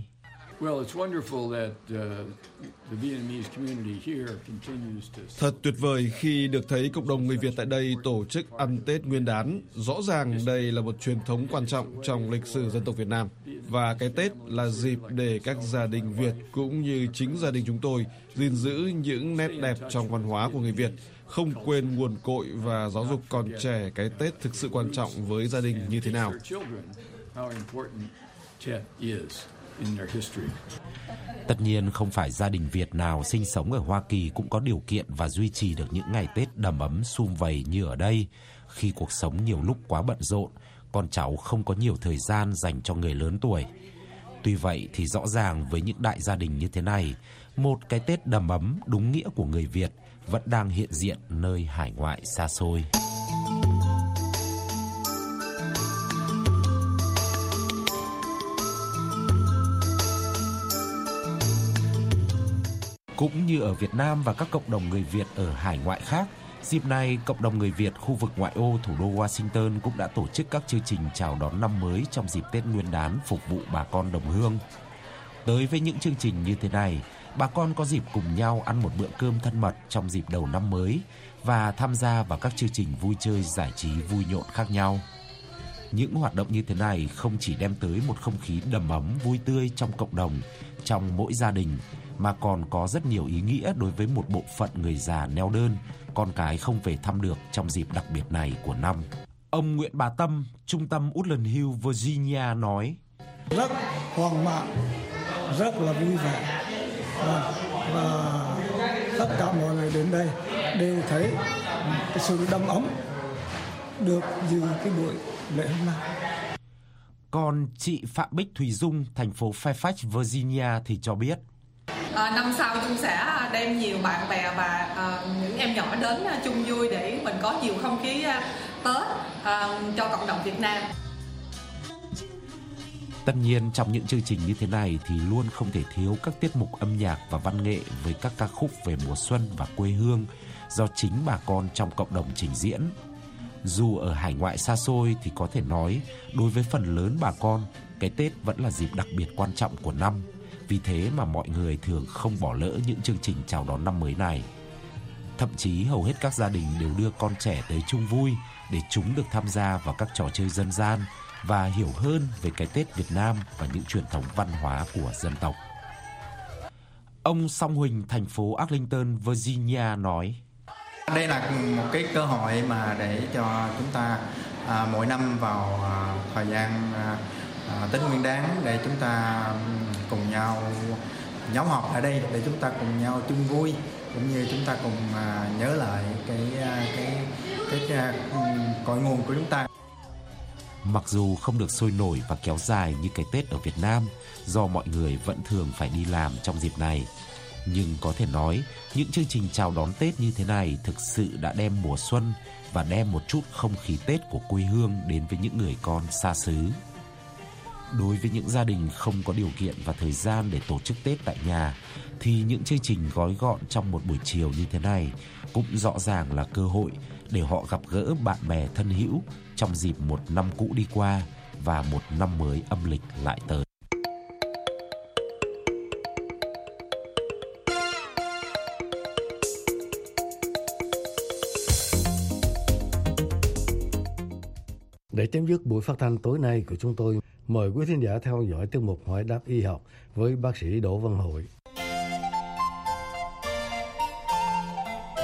Thật tuyệt vời khi được thấy cộng đồng người Việt tại đây tổ chức ăn Tết Nguyên đán. Rõ ràng đây là một truyền thống quan trọng trong lịch sử dân tộc Việt Nam. Và cái Tết là dịp để các gia đình Việt cũng như chính gia đình chúng tôi gìn giữ những nét đẹp trong văn hóa của người Việt, không quên nguồn cội và giáo dục con trẻ cái Tết thực sự quan trọng với gia đình như thế nào. Tất nhiên không phải gia đình Việt nào sinh sống ở Hoa Kỳ cũng có điều kiện và duy trì được những ngày Tết đầm ấm sum vầy như ở đây, khi cuộc sống nhiều lúc quá bận rộn, con cháu không có nhiều thời gian dành cho người lớn tuổi. Tuy vậy thì rõ ràng với những đại gia đình như thế này, một cái Tết đầm ấm đúng nghĩa của người Việt vẫn đang hiện diện nơi hải ngoại xa xôi. Cũng như ở Việt Nam và các cộng đồng người Việt ở hải ngoại khác, dịp này cộng đồng người Việt khu vực ngoại ô thủ đô Washington cũng đã tổ chức các chương trình chào đón năm mới trong dịp Tết Nguyên đán phục vụ bà con đồng hương. Tới với những chương trình như thế này, bà con có dịp cùng nhau ăn một bữa cơm thân mật trong dịp đầu năm mới và tham gia vào các chương trình vui chơi giải trí vui nhộn khác nhau. Những hoạt động như thế này không chỉ đem tới một không khí đầm ấm vui tươi trong cộng đồng, trong mỗi gia đình, mà còn có rất nhiều ý nghĩa đối với một bộ phận người già neo đơn, con cái không về thăm được trong dịp đặc biệt này của năm. Ông Nguyễn Bá Tâm, trung tâm Woodland Hills, Virginia nói: Rất hoang mang, rất là vui vẻ và tất cả mọi người đến đây đều thấy cái sự đầm ấm được dự cái buổi lễ hôm nay. Còn chị Phạm Bích Thùy Dung, thành phố Fairfax, Virginia thì cho biết: Năm sau Dung sẽ đem nhiều bạn bè và những em nhỏ đến chung vui để mình có nhiều không khí Tết cho cộng đồng Việt Nam. Tất nhiên trong những chương trình như thế này thì luôn không thể thiếu các tiết mục âm nhạc và văn nghệ với các ca khúc về mùa xuân và quê hương do chính bà con trong cộng đồng trình diễn. Dù ở hải ngoại xa xôi thì có thể nói đối với phần lớn bà con, cái Tết vẫn là dịp đặc biệt quan trọng của năm. Vì thế mà mọi người thường không bỏ lỡ những chương trình chào đón năm mới này. Thậm chí hầu hết các gia đình đều đưa con trẻ tới chung vui để chúng được tham gia vào các trò chơi dân gian và hiểu hơn về cái Tết Việt Nam và những truyền thống văn hóa của dân tộc. Ông Song Huỳnh, thành phố Arlington, Virginia nói: Đây là một cái cơ hội mà để cho chúng ta mỗi năm vào thời gian Tết Nguyên đán để chúng ta cùng nhau nhóm họp ở đây để chúng ta cùng nhau chung vui, cũng như chúng ta cùng nhớ lại cái cội nguồn của chúng ta. Mặc dù không được sôi nổi và kéo dài như cái Tết ở Việt Nam do mọi người vẫn thường phải đi làm trong dịp này, nhưng có thể nói những chương trình chào đón Tết như thế này thực sự đã đem mùa xuân và đem một chút không khí Tết của quê hương đến với những người con xa xứ. Đối với những gia đình không có điều kiện và thời gian để tổ chức Tết tại nhà, thì những chương trình gói gọn trong một buổi chiều như thế này cũng rõ ràng là cơ hội để họ gặp gỡ bạn bè thân hữu trong dịp một năm cũ đi qua và một năm mới âm lịch lại tới. Để chấm dứt buổi phát thanh tối nay của chúng tôi, mời quý thính giả theo dõi tiết mục Hỏi đáp y học với bác sĩ Đỗ Văn Hội.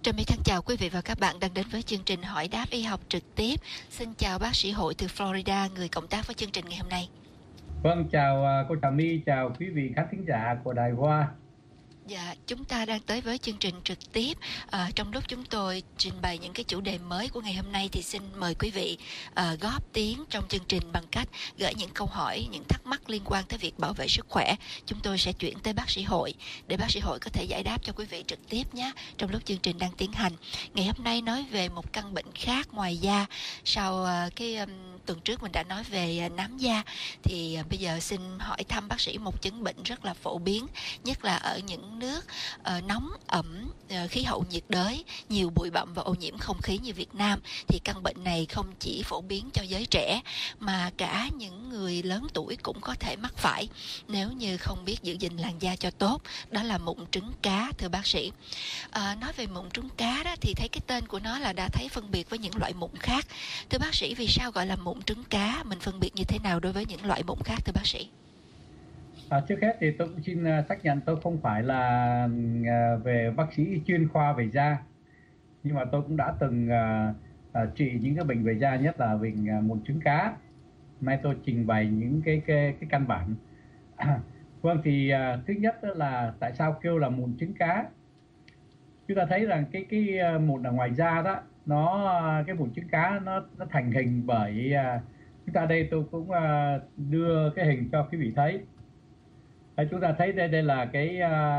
Trà My thân chào quý vị và các bạn đang đến với chương trình hỏi đáp y học trực tiếp. Xin chào bác sĩ Hội từ Florida, người cộng tác với chương trình ngày hôm nay. Vâng, chào cô Trà My, chào quý vị khán thính giả của Đài Hoa. Dạ, chúng ta đang tới với chương trình trực tiếp. Trong lúc chúng tôi trình bày những cái chủ đề mới của ngày hôm nay thì xin mời quý vị góp tiếng trong chương trình bằng cách gửi những câu hỏi, những thắc mắc liên quan tới việc bảo vệ sức khỏe. Chúng tôi sẽ chuyển tới bác sĩ Hội để bác sĩ Hội có thể giải đáp cho quý vị trực tiếp nhé, trong lúc chương trình đang tiến hành. Ngày hôm nay nói về một căn bệnh khác ngoài da. Sau tuần trước mình đã nói về nám da, thì bây giờ xin hỏi thăm bác sĩ một chứng bệnh rất là phổ biến, nhất là ở những nước nóng ẩm, khí hậu nhiệt đới, nhiều bụi bặm và ô nhiễm không khí như Việt Nam, thì căn bệnh này không chỉ phổ biến cho giới trẻ mà cả những người lớn tuổi cũng có thể mắc phải nếu như không biết giữ gìn làn da cho tốt. Đó là mụn trứng cá, thưa bác sĩ. Nói về mụn trứng cá đó thì thấy cái tên của nó là đã thấy phân biệt với những loại mụn khác. Thưa bác sĩ, vì sao gọi là mụn trứng cá? Mình phân biệt như thế nào đối với những loại mụn khác, thưa bác sĩ? Trước hết thì tôi cũng xin xác nhận tôi không phải là về bác sĩ chuyên khoa về da, nhưng mà tôi cũng đã từng trị những cái bệnh về da, nhất là bệnh mụn trứng cá. Nay tôi trình bày những cái căn bản. Vâng, thì thứ nhất là tại sao kêu là mụn trứng cá. Chúng ta thấy rằng cái mụn ở ngoài da đó, cái mụn trứng cá nó thành hình bởi chúng ta. Đây tôi cũng đưa cái hình cho quý vị thấy. Chúng ta thấy đây là cái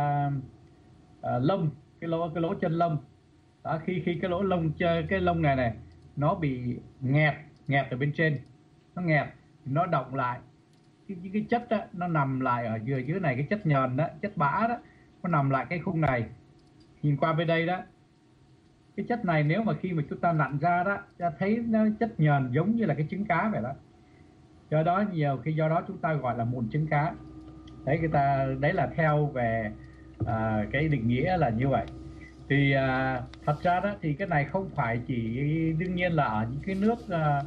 lông, cái lỗ chân lông đó. Khi cái lỗ lông, cái lông này nó bị nghẹt ở bên trên, nó nghẹt, nó động lại, những cái chất đó, nó nằm lại ở dưới này, cái chất nhờn đó, chất bã đó, nó nằm lại cái khung này. Nhìn qua bên đây đó, cái chất này nếu mà khi mà chúng ta nặn ra đó, ta thấy nó chất nhờn giống như là cái trứng cá vậy đó. Do đó chúng ta gọi là mụn trứng cá. Đấy là theo về cái định nghĩa là như vậy. Thì thật ra đó thì cái này không phải chỉ đương nhiên là ở những cái nước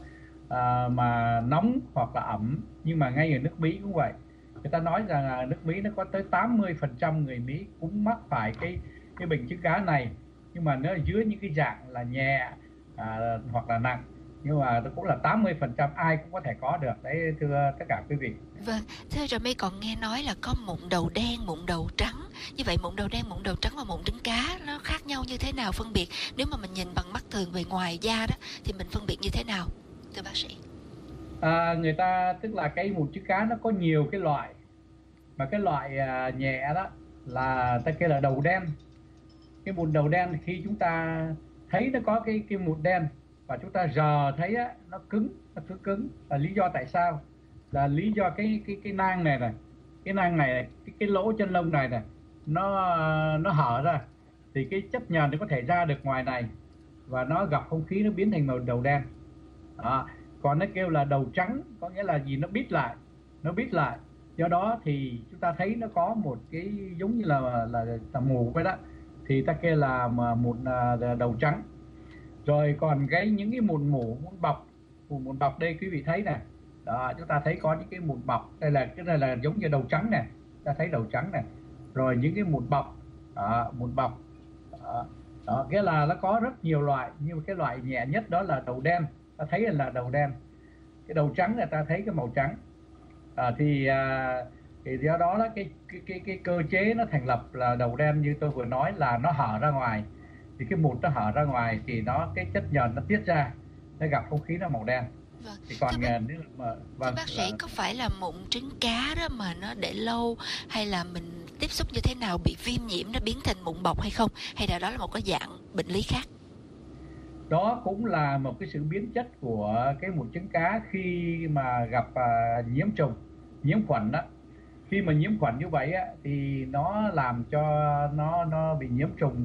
mà nóng hoặc là ẩm, nhưng mà ngay ở nước Mỹ cũng vậy. Người ta nói rằng là nước Mỹ nó có tới 80% người Mỹ cũng mắc phải cái bệnh trứng cá này, nhưng mà nó dưới những cái dạng là nhẹ hoặc là nặng, nhưng mà cũng là 80% ai cũng có thể có được đấy, thưa tất cả quý vị. Vâng, thưa Trà My còn nghe nói là có mụn đầu đen, mụn đầu trắng. Như vậy mụn đầu đen, mụn đầu trắng và mụn trứng cá nó khác nhau như thế nào, phân biệt nếu mà mình nhìn bằng mắt thường về ngoài da đó thì mình phân biệt như thế nào, thưa bác sĩ? Người ta tức là cái mụn trứng cá nó có nhiều cái loại, mà cái loại nhẹ đó là ta kêu là đầu đen. Cái mụn đầu đen khi chúng ta thấy nó có cái mụn đen và chúng ta giờ thấy á, nó cứng, là lý do tại sao? Là lý do cái nang này, cái nang này, cái lỗ chân lông này nó hở ra, thì cái chất nhờn nó có thể ra được ngoài này và nó gặp không khí nó biến thành màu đầu đen. Đó. Còn nó kêu là đầu trắng có nghĩa là gì? Nó bít lại. Do đó thì chúng ta thấy nó có một cái giống như là mù vậy đó, thì ta kêu là mụn đầu trắng. Rồi còn những cái mụn bọc đây quý vị thấy nè. Đó, chúng ta thấy có những cái mụn bọc, cái này là giống như đầu trắng nè, ta thấy đầu trắng nè. Rồi những cái mụn bọc. Đó, nghĩa là nó có rất nhiều loại, nhưng cái loại nhẹ nhất đó là đầu đen, ta thấy là đầu đen. Cái đầu trắng là ta thấy cái màu trắng. Thì do đó cái cơ chế nó thành lập là đầu đen như tôi vừa nói là nó hở ra ngoài. Thì cái mụn nó hở ra ngoài thì cái chất nhờn nó tiết ra, nó gặp không khí nó màu đen. Vâng. Thì còn thưa bác sĩ, có phải là mụn trứng cá đó mà nó để lâu, hay là mình tiếp xúc như thế nào bị viêm nhiễm nó biến thành mụn bọc hay không, hay là đó là một cái dạng bệnh lý khác? Đó cũng là một cái sự biến chất của cái mụn trứng cá khi mà gặp nhiễm khuẩn đó. Khi mà nhiễm khuẩn như vậy á, thì nó làm cho nó bị nhiễm trùng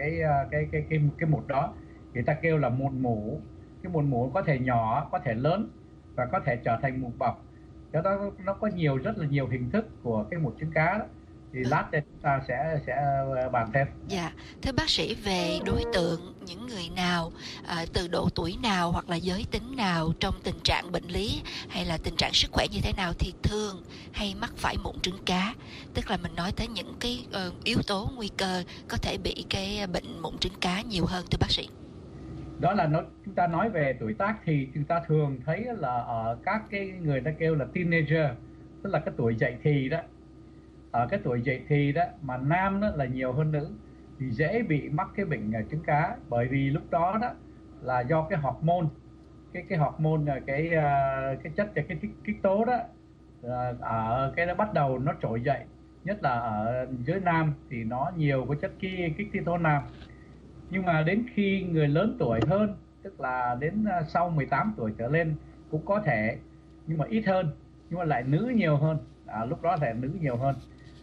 cái mụn đó. Người ta kêu là mụn mủ. Cái mụn mủ có thể nhỏ, có thể lớn và có thể trở thành mụn bọc. Do đó nó có rất là nhiều hình thức của cái mụn trứng cá đó. Thì lát nữa chúng ta sẽ bàn thêm. Dạ, thưa bác sĩ, về đối tượng những người nào từ độ tuổi nào hoặc là giới tính nào, trong tình trạng bệnh lý hay là tình trạng sức khỏe như thế nào thì thường hay mắc phải mụn trứng cá. Tức là mình nói tới những cái yếu tố nguy cơ có thể bị cái bệnh mụn trứng cá nhiều hơn, thưa bác sĩ. Đó là chúng ta nói về tuổi tác thì chúng ta thường thấy là ở các cái người ta kêu là teenager, tức là cái tuổi dậy thì đó. Ở cái tuổi dậy thì đó mà nam đó là nhiều hơn nữ thì dễ bị mắc cái bệnh trứng cá, bởi vì lúc đó đó là do cái hormone, cái hormone cái chất cái kích tố đó ở cái nó bắt đầu nó trỗi dậy, nhất là ở giới nam thì nó nhiều cái chất kích tố nam. Nhưng mà đến khi người lớn tuổi hơn, tức là đến sau 18 tuổi trở lên cũng có thể, nhưng mà ít hơn, nhưng mà lại nữ nhiều hơn. Lúc đó lại nữ nhiều hơn.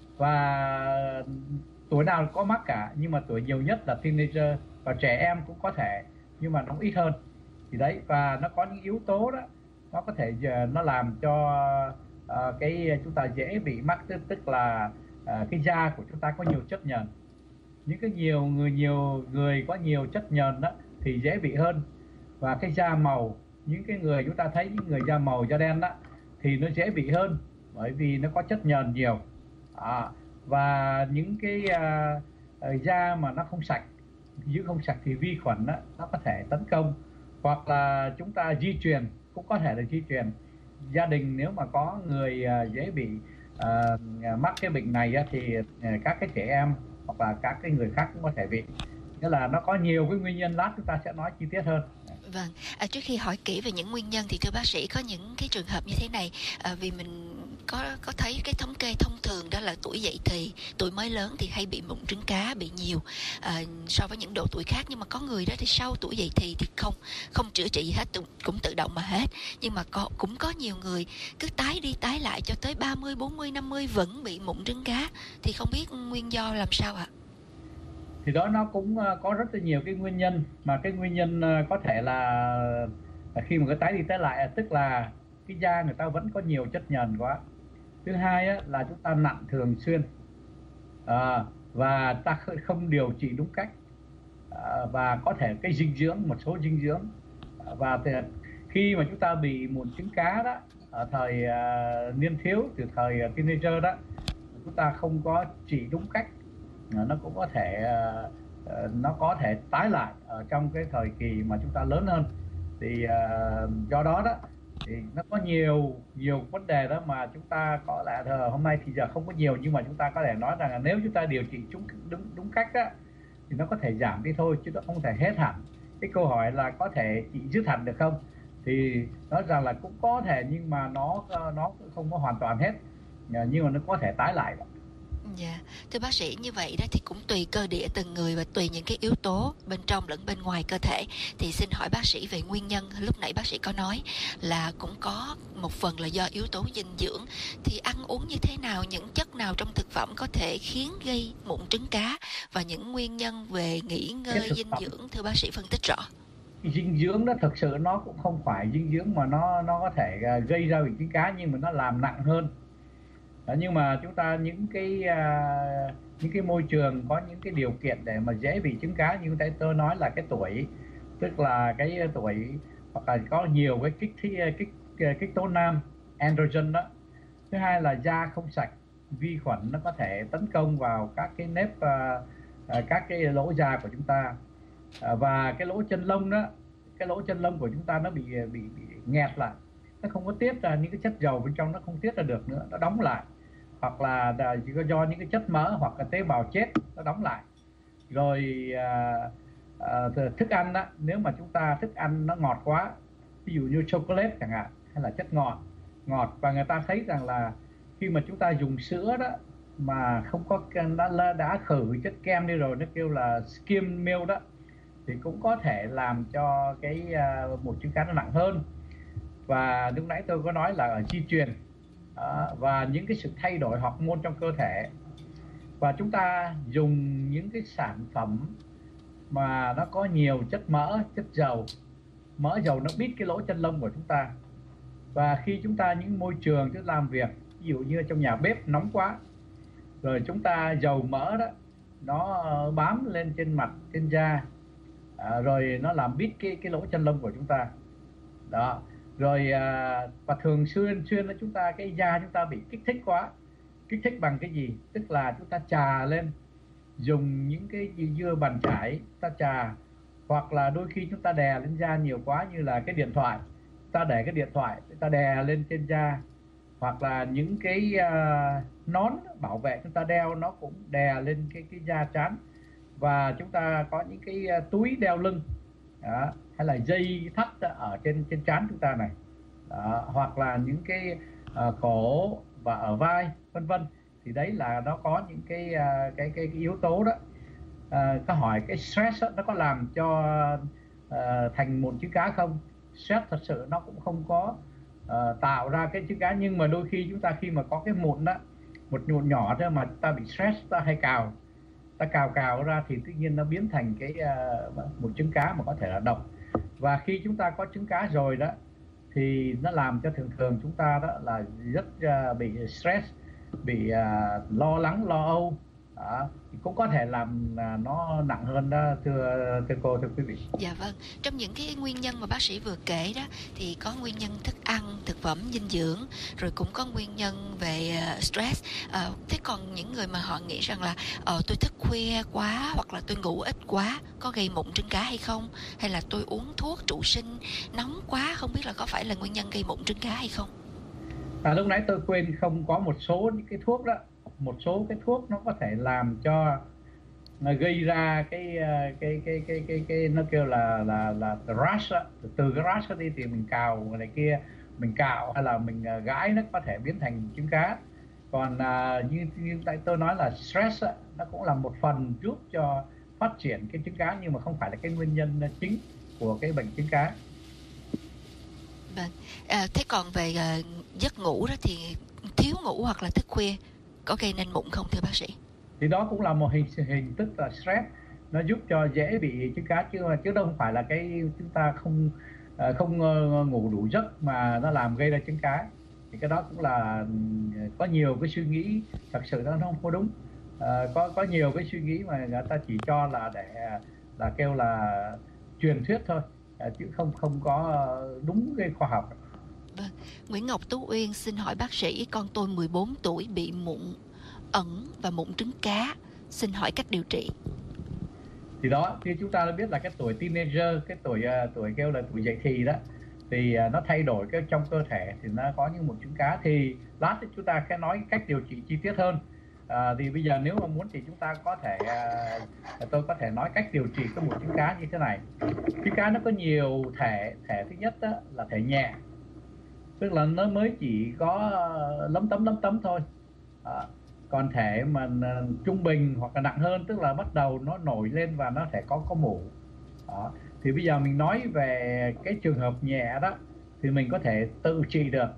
Và tuổi nào có mắc cả, nhưng mà tuổi nhiều nhất là teenager, và trẻ em cũng có thể, nhưng mà nó ít hơn. Thì đấy, và nó có những yếu tố đó, nó có thể nó làm cho cái chúng ta dễ bị mắc, tức là cái da của chúng ta có nhiều chất nhờn. Những cái nhiều người có nhiều chất nhờn đó thì dễ bị hơn. Và cái da màu, những cái người chúng ta thấy những người da màu, da đen đó thì nó dễ bị hơn, bởi vì nó có chất nhờn nhiều. Và những cái da mà nó không sạch, giữ không sạch thì vi khuẩn đó, nó có thể tấn công. Hoặc là chúng ta di truyền, cũng có thể là di truyền. Gia đình nếu mà có người dễ bị mắc cái bệnh này thì các cái trẻ em hoặc là các cái người khác cũng có thể bị. Nghĩa là nó có nhiều cái nguyên nhân, lát chúng ta sẽ nói chi tiết hơn. Vâng, trước khi hỏi kỹ về những nguyên nhân thì thưa bác sĩ, có những cái trường hợp như thế này, vì mình có thấy cái thống kê thông thường đó là tuổi dậy thì, tuổi mới lớn thì hay bị mụn trứng cá bị nhiều so với những độ tuổi khác. Nhưng mà có người đó thì sau tuổi dậy thì không chữa trị gì hết, cũng tự động mà hết. Nhưng mà cũng có nhiều người cứ tái đi tái lại cho tới 30, 40, 50 vẫn bị mụn trứng cá, thì không biết nguyên do làm sao ạ? Thì đó nó cũng có rất là nhiều cái nguyên nhân, mà cái nguyên nhân có thể là khi mà cái tái đi tái lại, tức là cái da người ta vẫn có nhiều chất nhờn quá. Thứ hai là chúng ta nặn thường xuyên và ta không điều trị đúng cách, và có thể cái dinh dưỡng, một số dinh dưỡng, và khi mà chúng ta bị mụn trứng cá đó ở thời niên thiếu, từ thời teenager đó, chúng ta không có trị đúng cách, nó cũng có thể nó có thể tái lại ở trong cái thời kỳ mà chúng ta lớn hơn. Thì do đó đó thì nó có nhiều vấn đề đó mà chúng ta có lẽ hôm nay thì giờ không có nhiều, nhưng mà chúng ta có thể nói rằng là nếu chúng ta điều trị đúng cách á thì nó có thể giảm đi thôi, chứ nó không thể hết hẳn. Cái câu hỏi là có thể trị dứt hẳn được không, thì nói rằng là cũng có thể, nhưng mà nó không có hoàn toàn hết, nhưng mà nó có thể tái lại. Dạ, thưa bác sĩ, như vậy đó thì cũng tùy cơ địa từng người và tùy những cái yếu tố bên trong lẫn bên ngoài cơ thể. Thì xin hỏi bác sĩ về nguyên nhân. Lúc nãy bác sĩ có nói là cũng có một phần là do yếu tố dinh dưỡng. Thì ăn uống như thế nào, những chất nào trong thực phẩm có thể khiến gây mụn trứng cá, và những nguyên nhân về nghỉ ngơi, dinh dưỡng, thưa bác sĩ phân tích rõ. Dinh dưỡng đó thực sự nó cũng không phải dinh dưỡng mà nó có thể gây ra bệnh trứng cá, nhưng mà nó làm nặng hơn. Nhưng mà chúng ta những cái môi trường có những cái điều kiện để mà dễ bị trứng cá, như tôi nói là cái tuổi, tức là cái tuổi, hoặc là có nhiều cái kích tố nam, androgen đó. Thứ hai là da không sạch, vi khuẩn nó có thể tấn công vào các cái nếp, các cái lỗ da của chúng ta. Và cái lỗ chân lông đó, cái lỗ chân lông của chúng ta nó bị nghẹt lại, nó không có tiết ra những cái chất dầu bên trong, nó không tiết ra được nữa, nó đóng lại. Hoặc là do những cái chất mỡ hoặc là tế bào chết nó đóng lại. Rồi thức ăn đó, nếu mà chúng ta thức ăn nó ngọt quá, ví dụ như chocolate chẳng hạn, hay là chất ngọt, và người ta thấy rằng là khi mà chúng ta dùng sữa đó mà không có đã khử chất kem đi rồi, nó kêu là skim milk đó, thì cũng có thể làm cho cái mụn trứng cá nó nặng hơn. Và lúc nãy tôi có nói là ở di truyền, và những cái sự thay đổi hormone trong cơ thể. Và chúng ta dùng những cái sản phẩm mà nó có nhiều chất mỡ, chất dầu, mỡ dầu nó bít cái lỗ chân lông của chúng ta. Và khi chúng ta những môi trường chúng làm việc, ví dụ như trong nhà bếp nóng quá, rồi chúng ta dầu mỡ đó nó bám lên trên mặt, trên da, rồi nó làm bít cái lỗ chân lông của chúng ta đó. Rồi và thường xuyên là chúng ta cái da chúng ta bị kích thích quá. Kích thích bằng cái gì? Tức là chúng ta chà lên, dùng những cái dưa bàn chải ta chà, hoặc là đôi khi chúng ta đè lên da nhiều quá, như là cái điện thoại, ta để cái điện thoại ta đè lên trên da, hoặc là những cái nón bảo vệ chúng ta đeo nó cũng đè lên cái da trán. Và chúng ta có những cái túi đeo lưng đó, hay là dây thắt ở trên trán chúng ta này đó, hoặc là những cái cổ và ở vai vân vân, thì đấy là nó có những cái yếu tố đó. Có hỏi cái stress đó, nó có làm cho thành mụn trứng cá không? Stress thật sự nó cũng không có tạo ra cái trứng cá, nhưng mà đôi khi chúng ta khi mà có cái mụn đó, một mụn nhỏ thôi mà ta bị stress, ta hay cào, ta cào ra thì tự nhiên nó biến thành cái một trứng cá mà có thể là độc. Và khi chúng ta có trứng cá rồi đó thì nó làm cho thường chúng ta đó là rất bị stress, bị lo lắng, lo âu đó, cũng có thể làm nó nặng hơn đó, thưa cô, thưa quý vị. Dạ vâng, trong những cái nguyên nhân mà bác sĩ vừa kể đó thì có nguyên nhân thức ăn, thực phẩm, dinh dưỡng, rồi cũng có nguyên nhân về stress. Thế còn những người mà họ nghĩ rằng là tôi thức khuya quá hoặc là tôi ngủ ít quá có gây mụn trứng cá hay không, hay là tôi uống thuốc trụ sinh nóng quá, không biết là có phải là nguyên nhân gây mụn trứng cá hay không? Lúc nãy tôi quên không có một số những cái thuốc đó. Một số cái thuốc nó có thể làm cho nó gây ra cái nó kêu là rash đó. Từ cái rash đi thì mình cào này kia, mình cạo hay là mình gãi nó có thể biến thành trứng cá. Còn như tại tôi nói là stress đó, nó cũng là một phần giúp cho phát triển cái trứng cá, nhưng mà không phải là cái nguyên nhân chính của cái bệnh trứng cá. Vâng. Thế còn về giấc ngủ đó thì thiếu ngủ hoặc là thức khuya có gây nên mụn không thưa bác sĩ? Thì đó cũng là một hình thức là stress, nó giúp cho dễ bị trứng cá, chứ đâu không phải là cái chúng ta không ngủ đủ giấc mà nó làm gây ra trứng cá. Thì cái đó cũng là có nhiều cái suy nghĩ thật sự nó không có đúng. Có nhiều cái suy nghĩ mà người ta chỉ cho là để là kêu là truyền thuyết thôi, chứ không có đúng cái khoa học. Vâng. Nguyễn Ngọc Tú Uyên xin hỏi bác sĩ, con tôi 14 tuổi bị mụn ẩn và mụn trứng cá, xin hỏi cách điều trị. Thì đó, thì chúng ta đã biết là cái tuổi teenager, cái tuổi kêu là tuổi dậy thì đó, thì nó thay đổi cái trong cơ thể thì nó có những mụn trứng cá. Thì lát thì chúng ta sẽ nói cách điều trị chi tiết hơn. Thì bây giờ nếu mà muốn thì chúng ta có thể tôi có thể nói cách điều trị cái mụn trứng cá như thế này. Trứng cá nó có nhiều thể thứ nhất đó là thể nhẹ, tức là nó mới chỉ có lấm tấm thôi. Còn thể mà trung bình hoặc là nặng hơn, tức là bắt đầu nó nổi lên và nó thể có mủ. Thì bây giờ mình nói về cái trường hợp nhẹ đó thì mình có thể tự trị được.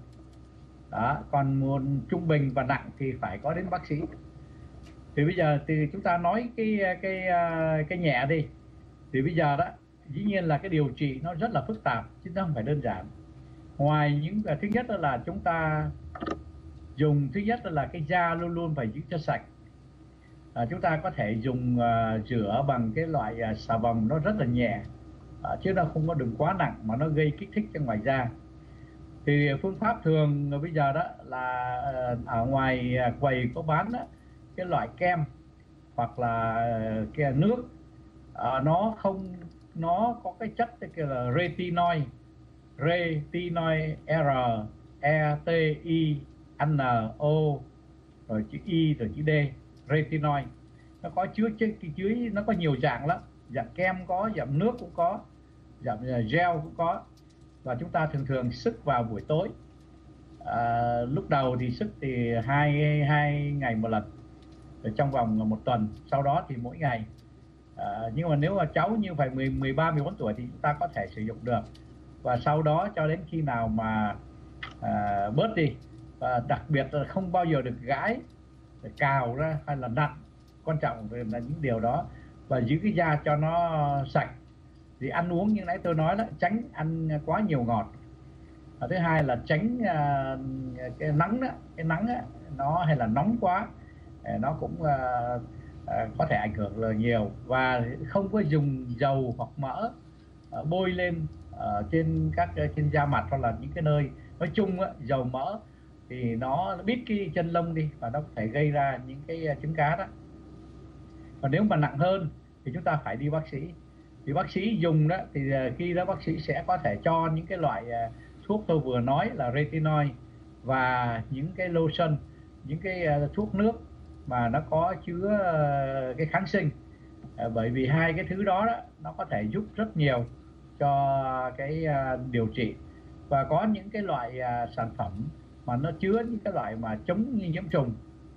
Còn một trung bình và nặng thì phải có đến bác sĩ. Thì bây giờ thì chúng ta nói cái nhẹ đi. Thì bây giờ đó dĩ nhiên là cái điều trị nó rất là phức tạp chứ nó không phải đơn giản. Ngoài những thứ nhất là chúng ta dùng, thứ nhất là cái da luôn luôn phải giữ cho sạch. Chúng ta có thể dùng rửa bằng cái loại xà phòng nó rất là nhẹ, chứ nó không có đừng quá nặng mà nó gây kích thích cho ngoài da. Thì phương pháp thường bây giờ đó là ở ngoài quầy có bán đó, cái loại kem hoặc là cái nước, nó có cái chất kêu là retinoid, R-E-T-I-N-O rồi chữ I rồi chữ D, retinoid. Nó có chứa nó có nhiều dạng lắm, dạng kem có, dạng nước cũng có, dạng gel cũng có. Và chúng ta thường xức vào buổi tối. Lúc đầu thì xức thì hai ngày một lần trong vòng 1 tuần, sau đó thì mỗi ngày. Nhưng mà nếu mà cháu như phải 13-14 tuổi thì chúng ta có thể sử dụng được. Và sau đó cho đến khi nào mà bớt đi, và đặc biệt là không bao giờ được gãi, cào ra hay là nặn, quan trọng là những điều đó. Và giữ cái da cho nó sạch. Thì ăn uống như nãy tôi nói đó, tránh ăn quá nhiều ngọt. Và thứ hai là tránh cái nắng đó, nó hay là nóng quá, nó cũng có thể ảnh hưởng là nhiều, và không có dùng dầu hoặc mỡ bôi lên trên da mặt hoặc là những cái nơi nói chung dầu mỡ thì nó bít cái chân lông đi và nó có thể gây ra những cái trứng cá đó. Còn nếu mà nặng hơn thì chúng ta phải đi bác sĩ. Thì bác sĩ dùng đó thì khi đó bác sĩ sẽ có thể cho những cái loại thuốc tôi vừa nói là retinoid và những cái lotion, những cái thuốc nước mà nó có chứa cái kháng sinh, bởi vì hai cái thứ đó nó có thể giúp rất nhiều cho cái điều trị. Và có những cái loại sản phẩm mà nó chứa những cái loại mà chống nhiễm trùng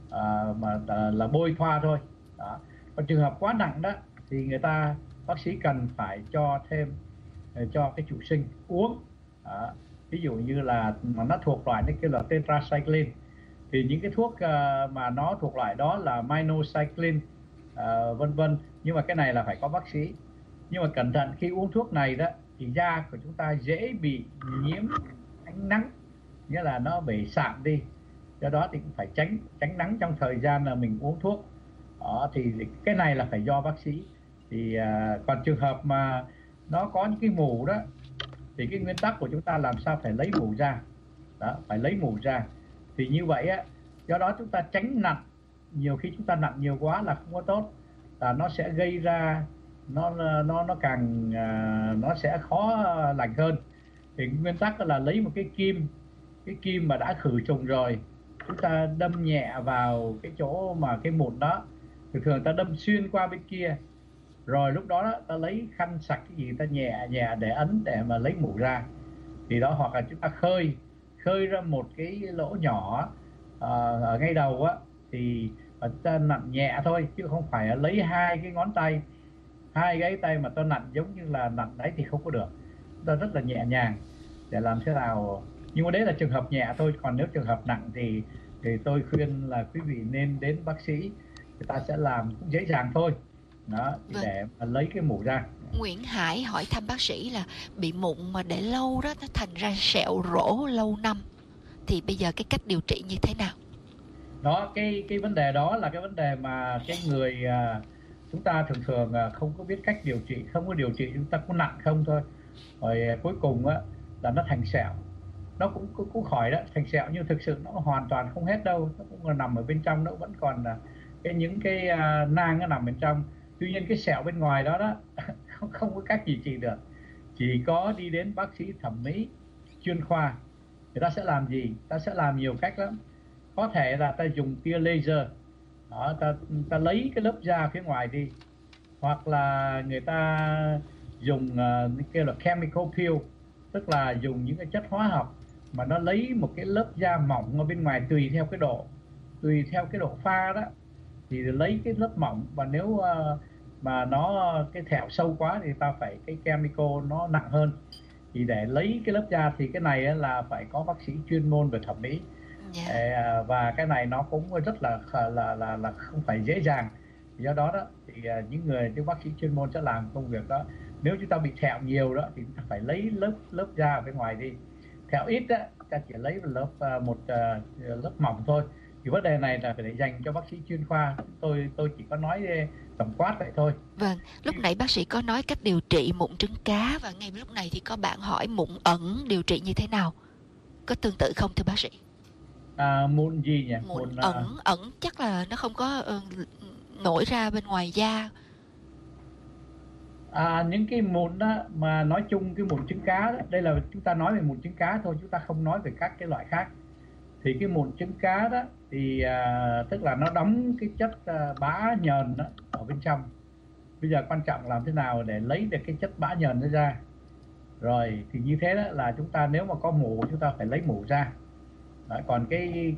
mà là bôi thoa thôi đó. Còn trường hợp quá nặng đó thì bác sĩ cần phải cho thêm cho cái trụ sinh uống đó. Ví dụ như là mà nó thuộc loại nó kêu là tetracycline, thì những cái thuốc mà nó thuộc loại đó là minocycline vân vân, nhưng mà cái này là phải có bác sĩ. Nhưng mà cẩn thận khi uống thuốc này đó thì da của chúng ta dễ bị nhiễm ánh nắng, nghĩa là nó bị sạm đi, do đó thì cũng phải tránh nắng trong thời gian là mình uống thuốc đó. Thì cái này là phải do bác sĩ. Thì còn trường hợp mà nó có những cái mủ đó thì cái nguyên tắc của chúng ta làm sao phải lấy mủ ra đó, phải lấy mủ ra. Thì như vậy do đó chúng ta tránh nặn. Nhiều khi chúng ta nặn nhiều quá là không có tốt, là nó sẽ gây ra nó càng nó sẽ khó lành hơn. Thì nguyên tắc là lấy một cái kim mà đã khử trùng rồi, chúng ta đâm nhẹ vào cái chỗ mà cái mụn đó, thường ta đâm xuyên qua bên kia, rồi lúc đó ta lấy khăn sạch cái gì ta nhẹ nhẹ để ấn để mà lấy mủ ra. Thì đó, hoặc là chúng ta khơi ra một cái lỗ nhỏ ở ngay đầu thì ta nặn nhẹ thôi, chứ không phải lấy hai cái tay mà ta nặn giống như là nặn đấy thì không có được. Ta rất là nhẹ nhàng để làm thế nào. Nhưng mà đấy là trường hợp nhẹ thôi, còn nếu trường hợp nặng thì tôi khuyên là quý vị nên đến bác sĩ, người ta sẽ làm cũng dễ dàng thôi đó, để mà lấy cái mủ ra. Nguyễn Hải hỏi thăm bác sĩ là bị mụn mà để lâu đó nó thành ra sẹo rỗ lâu năm, thì bây giờ cái cách điều trị như thế nào? Đó, cái vấn đề đó là cái vấn đề mà cái người chúng ta thường không có biết cách điều trị, không có điều trị, chúng ta có nặng không thôi, rồi cuối cùng là nó thành sẹo. Nó cũng khỏi đó, thành sẹo, nhưng thực sự nó hoàn toàn không hết đâu, nó cũng còn nằm ở bên trong, nó vẫn còn những cái nang nó nằm bên trong. Tuy nhiên cái sẹo bên ngoài đó không có cách gì trị được, chỉ có đi đến bác sĩ thẩm mỹ chuyên khoa. Người ta sẽ làm gì? Ta sẽ làm nhiều cách lắm. Có thể là ta dùng tia laser đó, ta lấy cái lớp da phía ngoài đi, hoặc là người ta dùng kêu là chemical peel, tức là dùng những cái chất hóa học mà nó lấy một cái lớp da mỏng ở bên ngoài, tùy theo cái độ pha đó thì lấy cái lớp mỏng. Và nếu mà nó cái thẹo sâu quá thì ta phải cái chemical nó nặng hơn, thì để lấy cái lớp da thì cái này là phải có bác sĩ chuyên môn về thẩm mỹ. Và cái này nó cũng rất là không phải dễ dàng. Do đó thì những bác sĩ chuyên môn sẽ làm công việc đó. Nếu chúng ta bị thẹo nhiều đó thì ta phải lấy lớp da ở bên ngoài đi. Thẹo ít ta chỉ lấy một lớp mỏng thôi. Thì vấn đề này là phải để dành cho bác sĩ chuyên khoa. Tôi chỉ có nói tổng quát vậy thôi. Vâng, lúc nãy bác sĩ có nói cách điều trị mụn trứng cá, và ngay lúc này thì có bạn hỏi mụn ẩn điều trị như thế nào, có tương tự không thưa bác sĩ? Mụn gì nhỉ? Mụn ẩn chắc là nó không có nổi ra bên ngoài da. Những cái mụn đó mà nói chung cái mụn trứng cá đó, đây là chúng ta nói về mụn trứng cá thôi, chúng ta không nói về các cái loại khác. Thì cái mụn trứng cá đó thì tức là nó đóng cái chất bã nhờn đó ở bên trong. Bây giờ quan trọng làm thế nào để lấy được cái chất bã nhờn đó ra. Rồi thì như thế đó là chúng ta nếu mà có mủ chúng ta phải lấy mủ ra. Đó, còn cái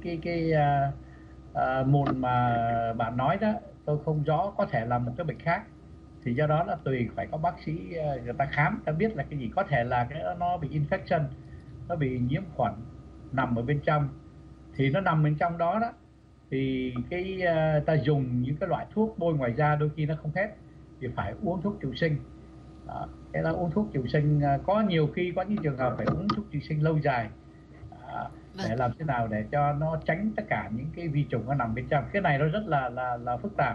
mụn mà bạn nói đó tôi không rõ, có thể là một cái bệnh khác. Thì do đó là tùy phải có bác sĩ người ta khám, ta biết là cái gì. Có thể là nó bị infection, nó bị nhiễm khuẩn nằm ở bên trong. Thì nó nằm bên trong đó thì ta dùng những cái loại thuốc bôi ngoài da đôi khi nó không hết, thì phải uống thuốc trụ sinh. Đó, cái là uống thuốc trụ sinh, có nhiều khi có những trường hợp phải uống thuốc trụ sinh lâu dài để làm thế nào để cho nó tránh tất cả những cái vi trùng nó nằm bên trong. Cái này nó rất là phức tạp,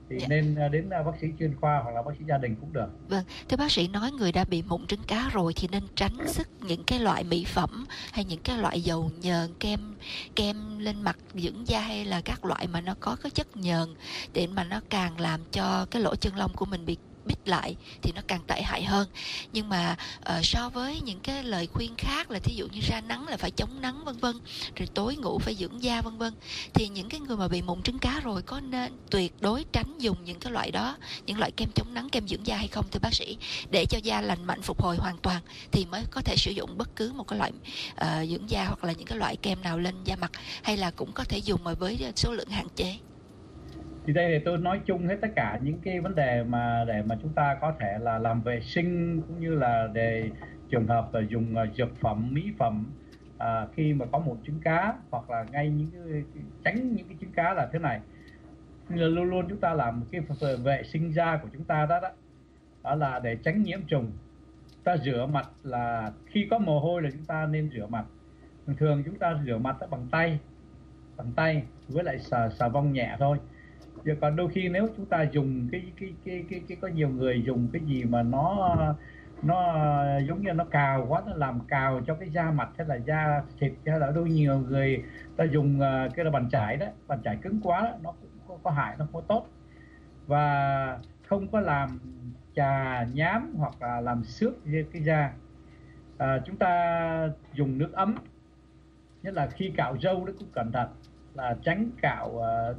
thì nên đến bác sĩ chuyên khoa hoặc là bác sĩ gia đình cũng được. Vâng, thưa bác sĩ, nói người đã bị mụn trứng cá rồi thì nên tránh sức những cái loại mỹ phẩm hay những cái loại dầu nhờn, kem lên mặt dưỡng da hay là các loại mà nó có cái chất nhờn để mà nó càng làm cho cái lỗ chân lông của mình bị bít lại thì nó càng tệ hại hơn. Nhưng mà so với những cái lời khuyên khác là thí dụ như ra nắng là phải chống nắng vân vân, rồi tối ngủ phải dưỡng da vân vân, thì những cái người mà bị mụn trứng cá rồi có nên tuyệt đối tránh dùng những cái loại đó, những loại kem chống nắng, kem dưỡng da hay không thưa bác sĩ, để cho da lành mạnh phục hồi hoàn toàn thì mới có thể sử dụng bất cứ một cái loại dưỡng da hoặc là những cái loại kem nào lên da mặt, hay là cũng có thể dùng mà với số lượng hạn chế? Thì đây thì tôi nói chung hết tất cả những cái vấn đề mà để mà chúng ta có thể là làm vệ sinh, cũng như là để trường hợp là dùng dược phẩm, mỹ phẩm khi mà có mụn trứng cá, hoặc là ngay những cái tránh những cái trứng cá là thế này. Luôn luôn chúng ta làm cái vệ sinh da của chúng ta đó là để tránh nhiễm trùng. Ta rửa mặt là khi có mồ hôi là chúng ta nên rửa mặt. Thường chúng ta rửa mặt bằng tay với lại xà bông nhẹ thôi. Còn đôi khi nếu chúng ta dùng cái có nhiều người dùng cái gì mà nó giống như nó cào quá, nó làm cào cho cái da mặt hay là da thịt, hay là đôi nhiều người ta dùng cái là bàn chải đó, bàn chải cứng quá đó, nó cũng có hại, nó không có tốt. Và không có làm chà nhám hoặc là làm xước cái da. Chúng ta dùng nước ấm, nhất là khi cạo râu đó cũng cẩn thận, là tránh cạo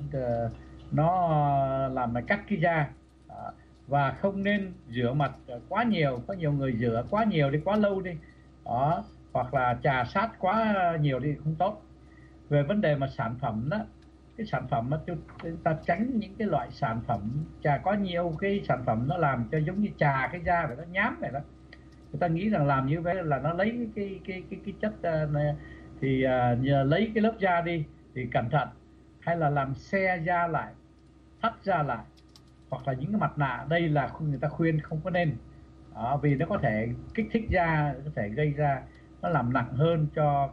nó làm mà cắt cái da. Và không nên rửa mặt quá nhiều. Có nhiều người rửa quá nhiều đi, quá lâu đi đó, hoặc là chà sát quá nhiều đi không tốt. Về vấn đề mà sản phẩm đó, cái sản phẩm đó, chúng ta tránh những cái loại sản phẩm có nhiều cái sản phẩm nó làm cho giống như chà cái da vậy, nó nhám vậy đó. Người ta nghĩ rằng làm như vậy là nó lấy cái chất này, thì lấy cái lớp da đi thì cẩn thận. Hay là làm xe da lại, thắt da lại, hoặc là những cái mặt nạ, đây là người ta khuyên không có nên đó, vì nó có thể kích thích da, có thể gây ra nó làm nặng hơn cho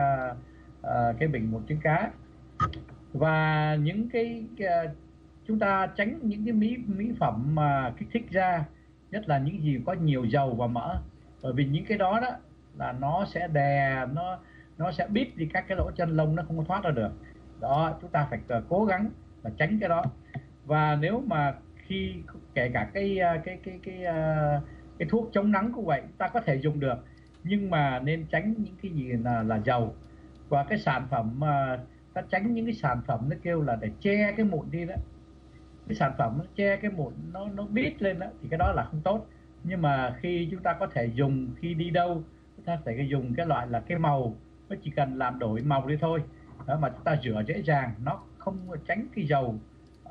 cái bệnh mụn trứng cá. Và những cái chúng ta tránh những cái mỹ phẩm mà kích thích da, nhất là những gì có nhiều dầu và mỡ, bởi vì những cái đó là nó sẽ đè, nó sẽ bít đi các cái lỗ chân lông, nó không có thoát ra được đó. Chúng ta phải cố gắng là tránh cái đó. Và nếu mà khi kể cả cái thuốc chống nắng cũng vậy, ta có thể dùng được, nhưng mà nên tránh những cái gì là dầu. Và cái sản phẩm ta tránh những cái sản phẩm nó kêu là để che cái mụn đi đó. Cái sản phẩm nó che cái mụn, nó bít lên đó, thì cái đó là không tốt. Nhưng mà khi chúng ta có thể dùng khi đi đâu, chúng ta phải dùng cái loại là cái màu, nó chỉ cần làm đổi màu đi thôi đó, mà chúng ta rửa dễ dàng, nó không tránh cái dầu.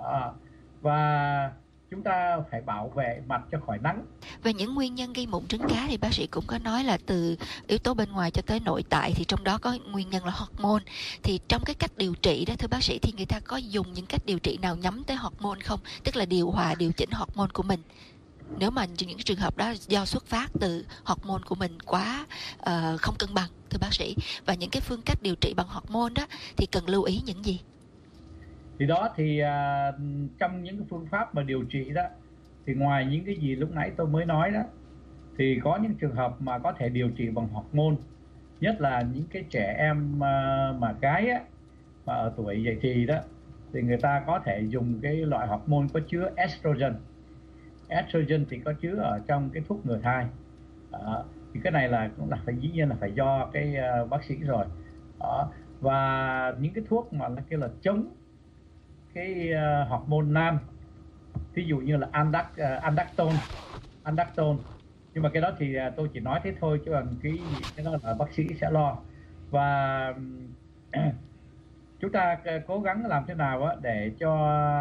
Và chúng ta phải bảo vệ mặt cho khỏi nắng. Về những nguyên nhân gây mụn trứng cá thì bác sĩ cũng có nói là từ yếu tố bên ngoài cho tới nội tại, thì trong đó có nguyên nhân là hormone. Thì trong cái cách điều trị đó thưa bác sĩ, thì người ta có dùng những cách điều trị nào nhắm tới hormone không? Tức là điều hòa, điều chỉnh hormone của mình. Nếu mà những trường hợp đó do xuất phát từ hormone của mình quá không cân bằng thưa bác sĩ, và những cái phương cách điều trị bằng hormone đó thì cần lưu ý những gì? Thì đó thì trong những cái phương pháp mà điều trị đó, thì ngoài những cái gì lúc nãy tôi mới nói đó, thì có những trường hợp mà có thể điều trị bằng hormone, nhất là những cái trẻ em mà gái á, mà ở tuổi dậy thì đó, thì người ta có thể dùng cái loại hormone có chứa estrogen. Estrogen thì có chứa ở trong cái thuốc ngừa thai. Thì cái này là cũng là phải, dĩ nhiên là phải do cái bác sĩ rồi. Và những cái thuốc mà nó kêu là chống cái hormone nam, ví dụ như là andactone. Nhưng mà cái đó thì tôi chỉ nói thế thôi, chứ còn cái đó là bác sĩ sẽ lo. Và chúng ta cố gắng làm thế nào để cho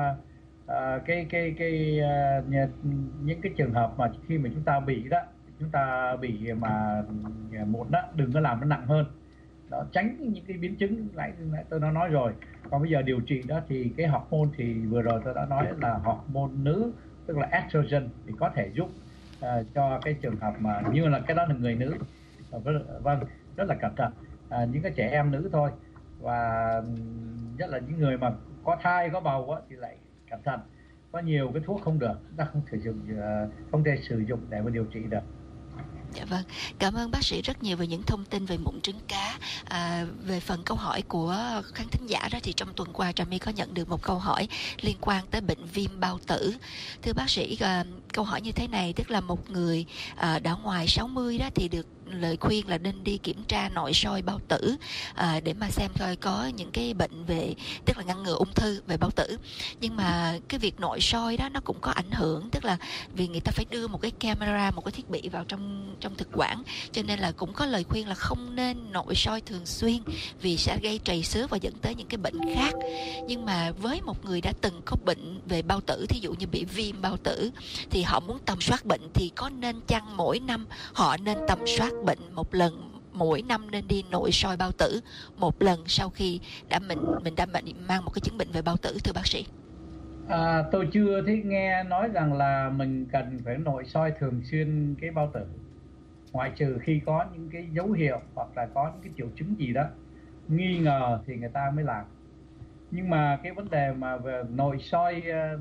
những cái trường hợp mà khi mà chúng ta bị mà mụn đó, đừng có làm nó nặng hơn đó, tránh những cái biến chứng lại tôi đã nói rồi. Còn bây giờ điều trị đó thì cái hormone thì vừa rồi tôi đã nói là hormone nữ, tức là estrogen, thì có thể giúp cho cái trường hợp mà như là cái đó là người nữ. Vâng, rất là cẩn thận. Những cái trẻ em nữ thôi, và nhất là những người mà có thai có bầu thì lại cẩn thận. có nhiều cái thuốc không được, chúng ta không thể sử dụng để mà điều trị được. Dạ vâng, cảm ơn bác sĩ rất nhiều về những thông tin về mụn trứng cá. Về phần câu hỏi của khán thính giả đó thì trong tuần qua Trà My có nhận được một câu hỏi liên quan tới bệnh viêm bao tử. Thưa bác sĩ, câu hỏi như thế này, tức là một người đã ngoài 60 đó thì được lời khuyên là nên đi kiểm tra nội soi bao tử để mà xem coi có những cái bệnh về, tức là ngăn ngừa ung thư về bao tử. Nhưng mà cái việc nội soi đó nó cũng có ảnh hưởng, tức là vì người ta phải đưa một cái camera, một cái thiết bị vào trong thực quản, cho nên là cũng có lời khuyên là không nên nội soi thường xuyên vì sẽ gây trầy xước và dẫn tới những cái bệnh khác. Nhưng mà với một người đã từng có bệnh về bao tử, thí dụ như bị viêm bao tử, thì họ muốn tầm soát bệnh thì có nên chăng mỗi năm họ nên tầm soát bệnh một lần, mỗi năm nên đi nội soi bao tử một lần sau khi mình đã mang một cái chứng bệnh về bao tử, thưa bác sĩ? Tôi chưa thấy nghe nói rằng là mình cần phải nội soi thường xuyên cái bao tử, ngoại trừ khi có những cái dấu hiệu hoặc là có những cái triệu chứng gì đó nghi ngờ thì người ta mới làm. Nhưng mà cái vấn đề mà về nội soi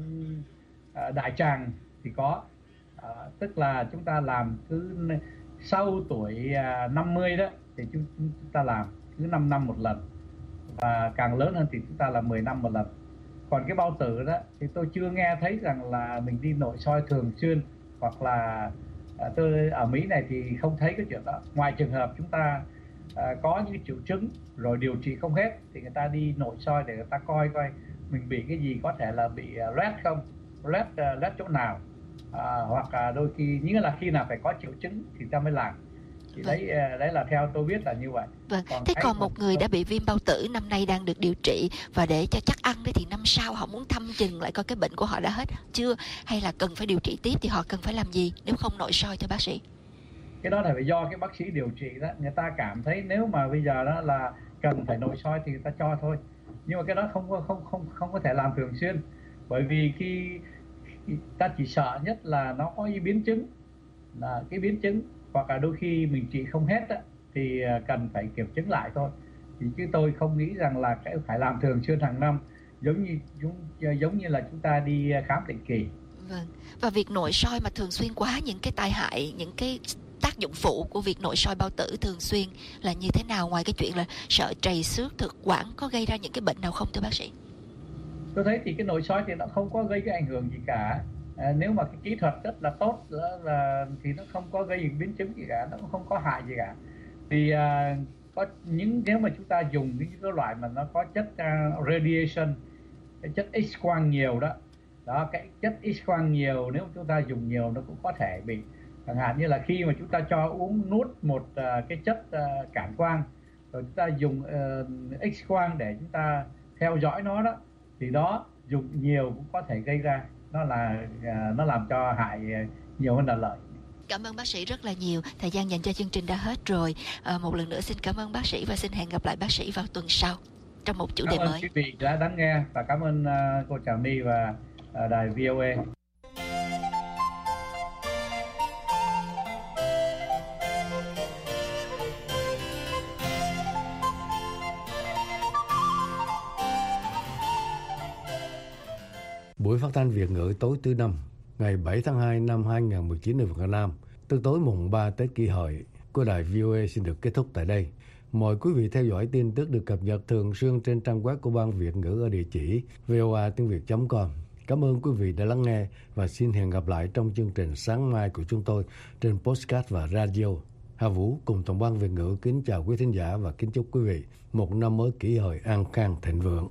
đại tràng thì có, tức là chúng ta làm cứ sau tuổi 50 đó thì chúng ta làm cứ 5 năm một lần, và càng lớn hơn thì chúng ta làm 10 năm một lần. Còn cái bao tử đó thì tôi chưa nghe thấy rằng là mình đi nội soi thường xuyên, hoặc là tôi ở Mỹ này thì không thấy cái chuyện đó. Ngoài trường hợp chúng ta có những triệu chứng rồi điều trị không hết thì người ta đi nội soi để người ta coi mình bị cái gì, có thể là bị loét không, loét chỗ nào, hoặc là đôi khi nghĩa là khi nào phải có triệu chứng thì ta mới làm. Thì đấy là theo tôi biết là như vậy. Vâng. Còn một người đã bị viêm bao tử năm nay đang được điều trị, và để cho chắc ăn đấy thì năm sau họ muốn thăm chừng lại coi cái bệnh của họ đã hết chưa, hay là cần phải điều trị tiếp, thì họ cần phải làm gì nếu không nội soi, thưa bác sĩ? Cái đó là phải do cái bác sĩ điều trị đó, người ta cảm thấy nếu mà bây giờ đó là cần phải nội soi thì người ta cho thôi. Nhưng mà cái đó không có thể làm thường xuyên, bởi vì khi ta chỉ sợ nhất là nó có cái biến chứng, hoặc là đôi khi mình trị không hết á, thì cần phải kiểm chứng lại thôi. Thì chứ tôi không nghĩ rằng là phải làm thường xuyên hàng năm, giống như là chúng ta đi khám định kỳ. Vâng. Và việc nội soi mà thường xuyên quá, những cái tai hại, những cái tác dụng phụ của việc nội soi bao tử thường xuyên là như thế nào, ngoài cái chuyện là sợ trầy xước thực quản, có gây ra những cái bệnh nào không, thưa bác sĩ? Tôi thấy thì cái nội soi thì nó không có gây cái ảnh hưởng gì cả. Nếu mà cái kỹ thuật rất là tốt thì nó không có gây biến chứng gì cả, nó cũng không có hại gì cả. Thì nếu mà chúng ta dùng những cái loại mà nó có chất radiation, cái chất X-quang nhiều đó, cái chất X-quang nhiều, nếu chúng ta dùng nhiều nó cũng có thể bị. Chẳng hạn như là khi mà chúng ta cho uống nuốt một cái chất cản quang, rồi chúng ta dùng X-quang để chúng ta theo dõi nó đó, thì đó dùng nhiều cũng có thể gây ra, nó làm cho hại nhiều hơn là lợi. Cảm ơn bác sĩ rất là nhiều. Thời gian dành cho chương trình đã hết rồi. Một lần nữa xin cảm ơn bác sĩ và xin hẹn gặp lại bác sĩ vào tuần sau trong một chủ đề mới. Cảm ơn quý vị đã lắng nghe, và cảm ơn cô Trà My và đài VOA. Buổi phát thanh Việt ngữ tối thứ Năm, ngày 7 tháng 2 năm 2019 ở Việt Nam, tức tối mùng 3 Tết Kỷ Hợi của đài VOA xin được kết thúc tại đây. Mời quý vị theo dõi tin tức được cập nhật thường xuyên trên trang web của Ban Việt ngữ ở địa chỉ voatiengviet.com. Cảm ơn quý vị đã lắng nghe và xin hẹn gặp lại trong chương trình sáng mai của chúng tôi trên podcast và radio. Hà Vũ cùng toàn ban Việt ngữ kính chào quý thính giả và kính chúc quý vị một năm mới Kỷ Hợi an khang thịnh vượng.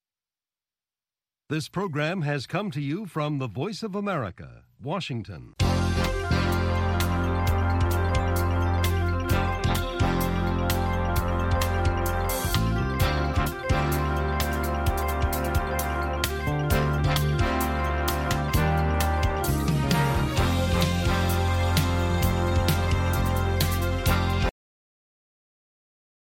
This program has come to you from the Voice of America, Washington.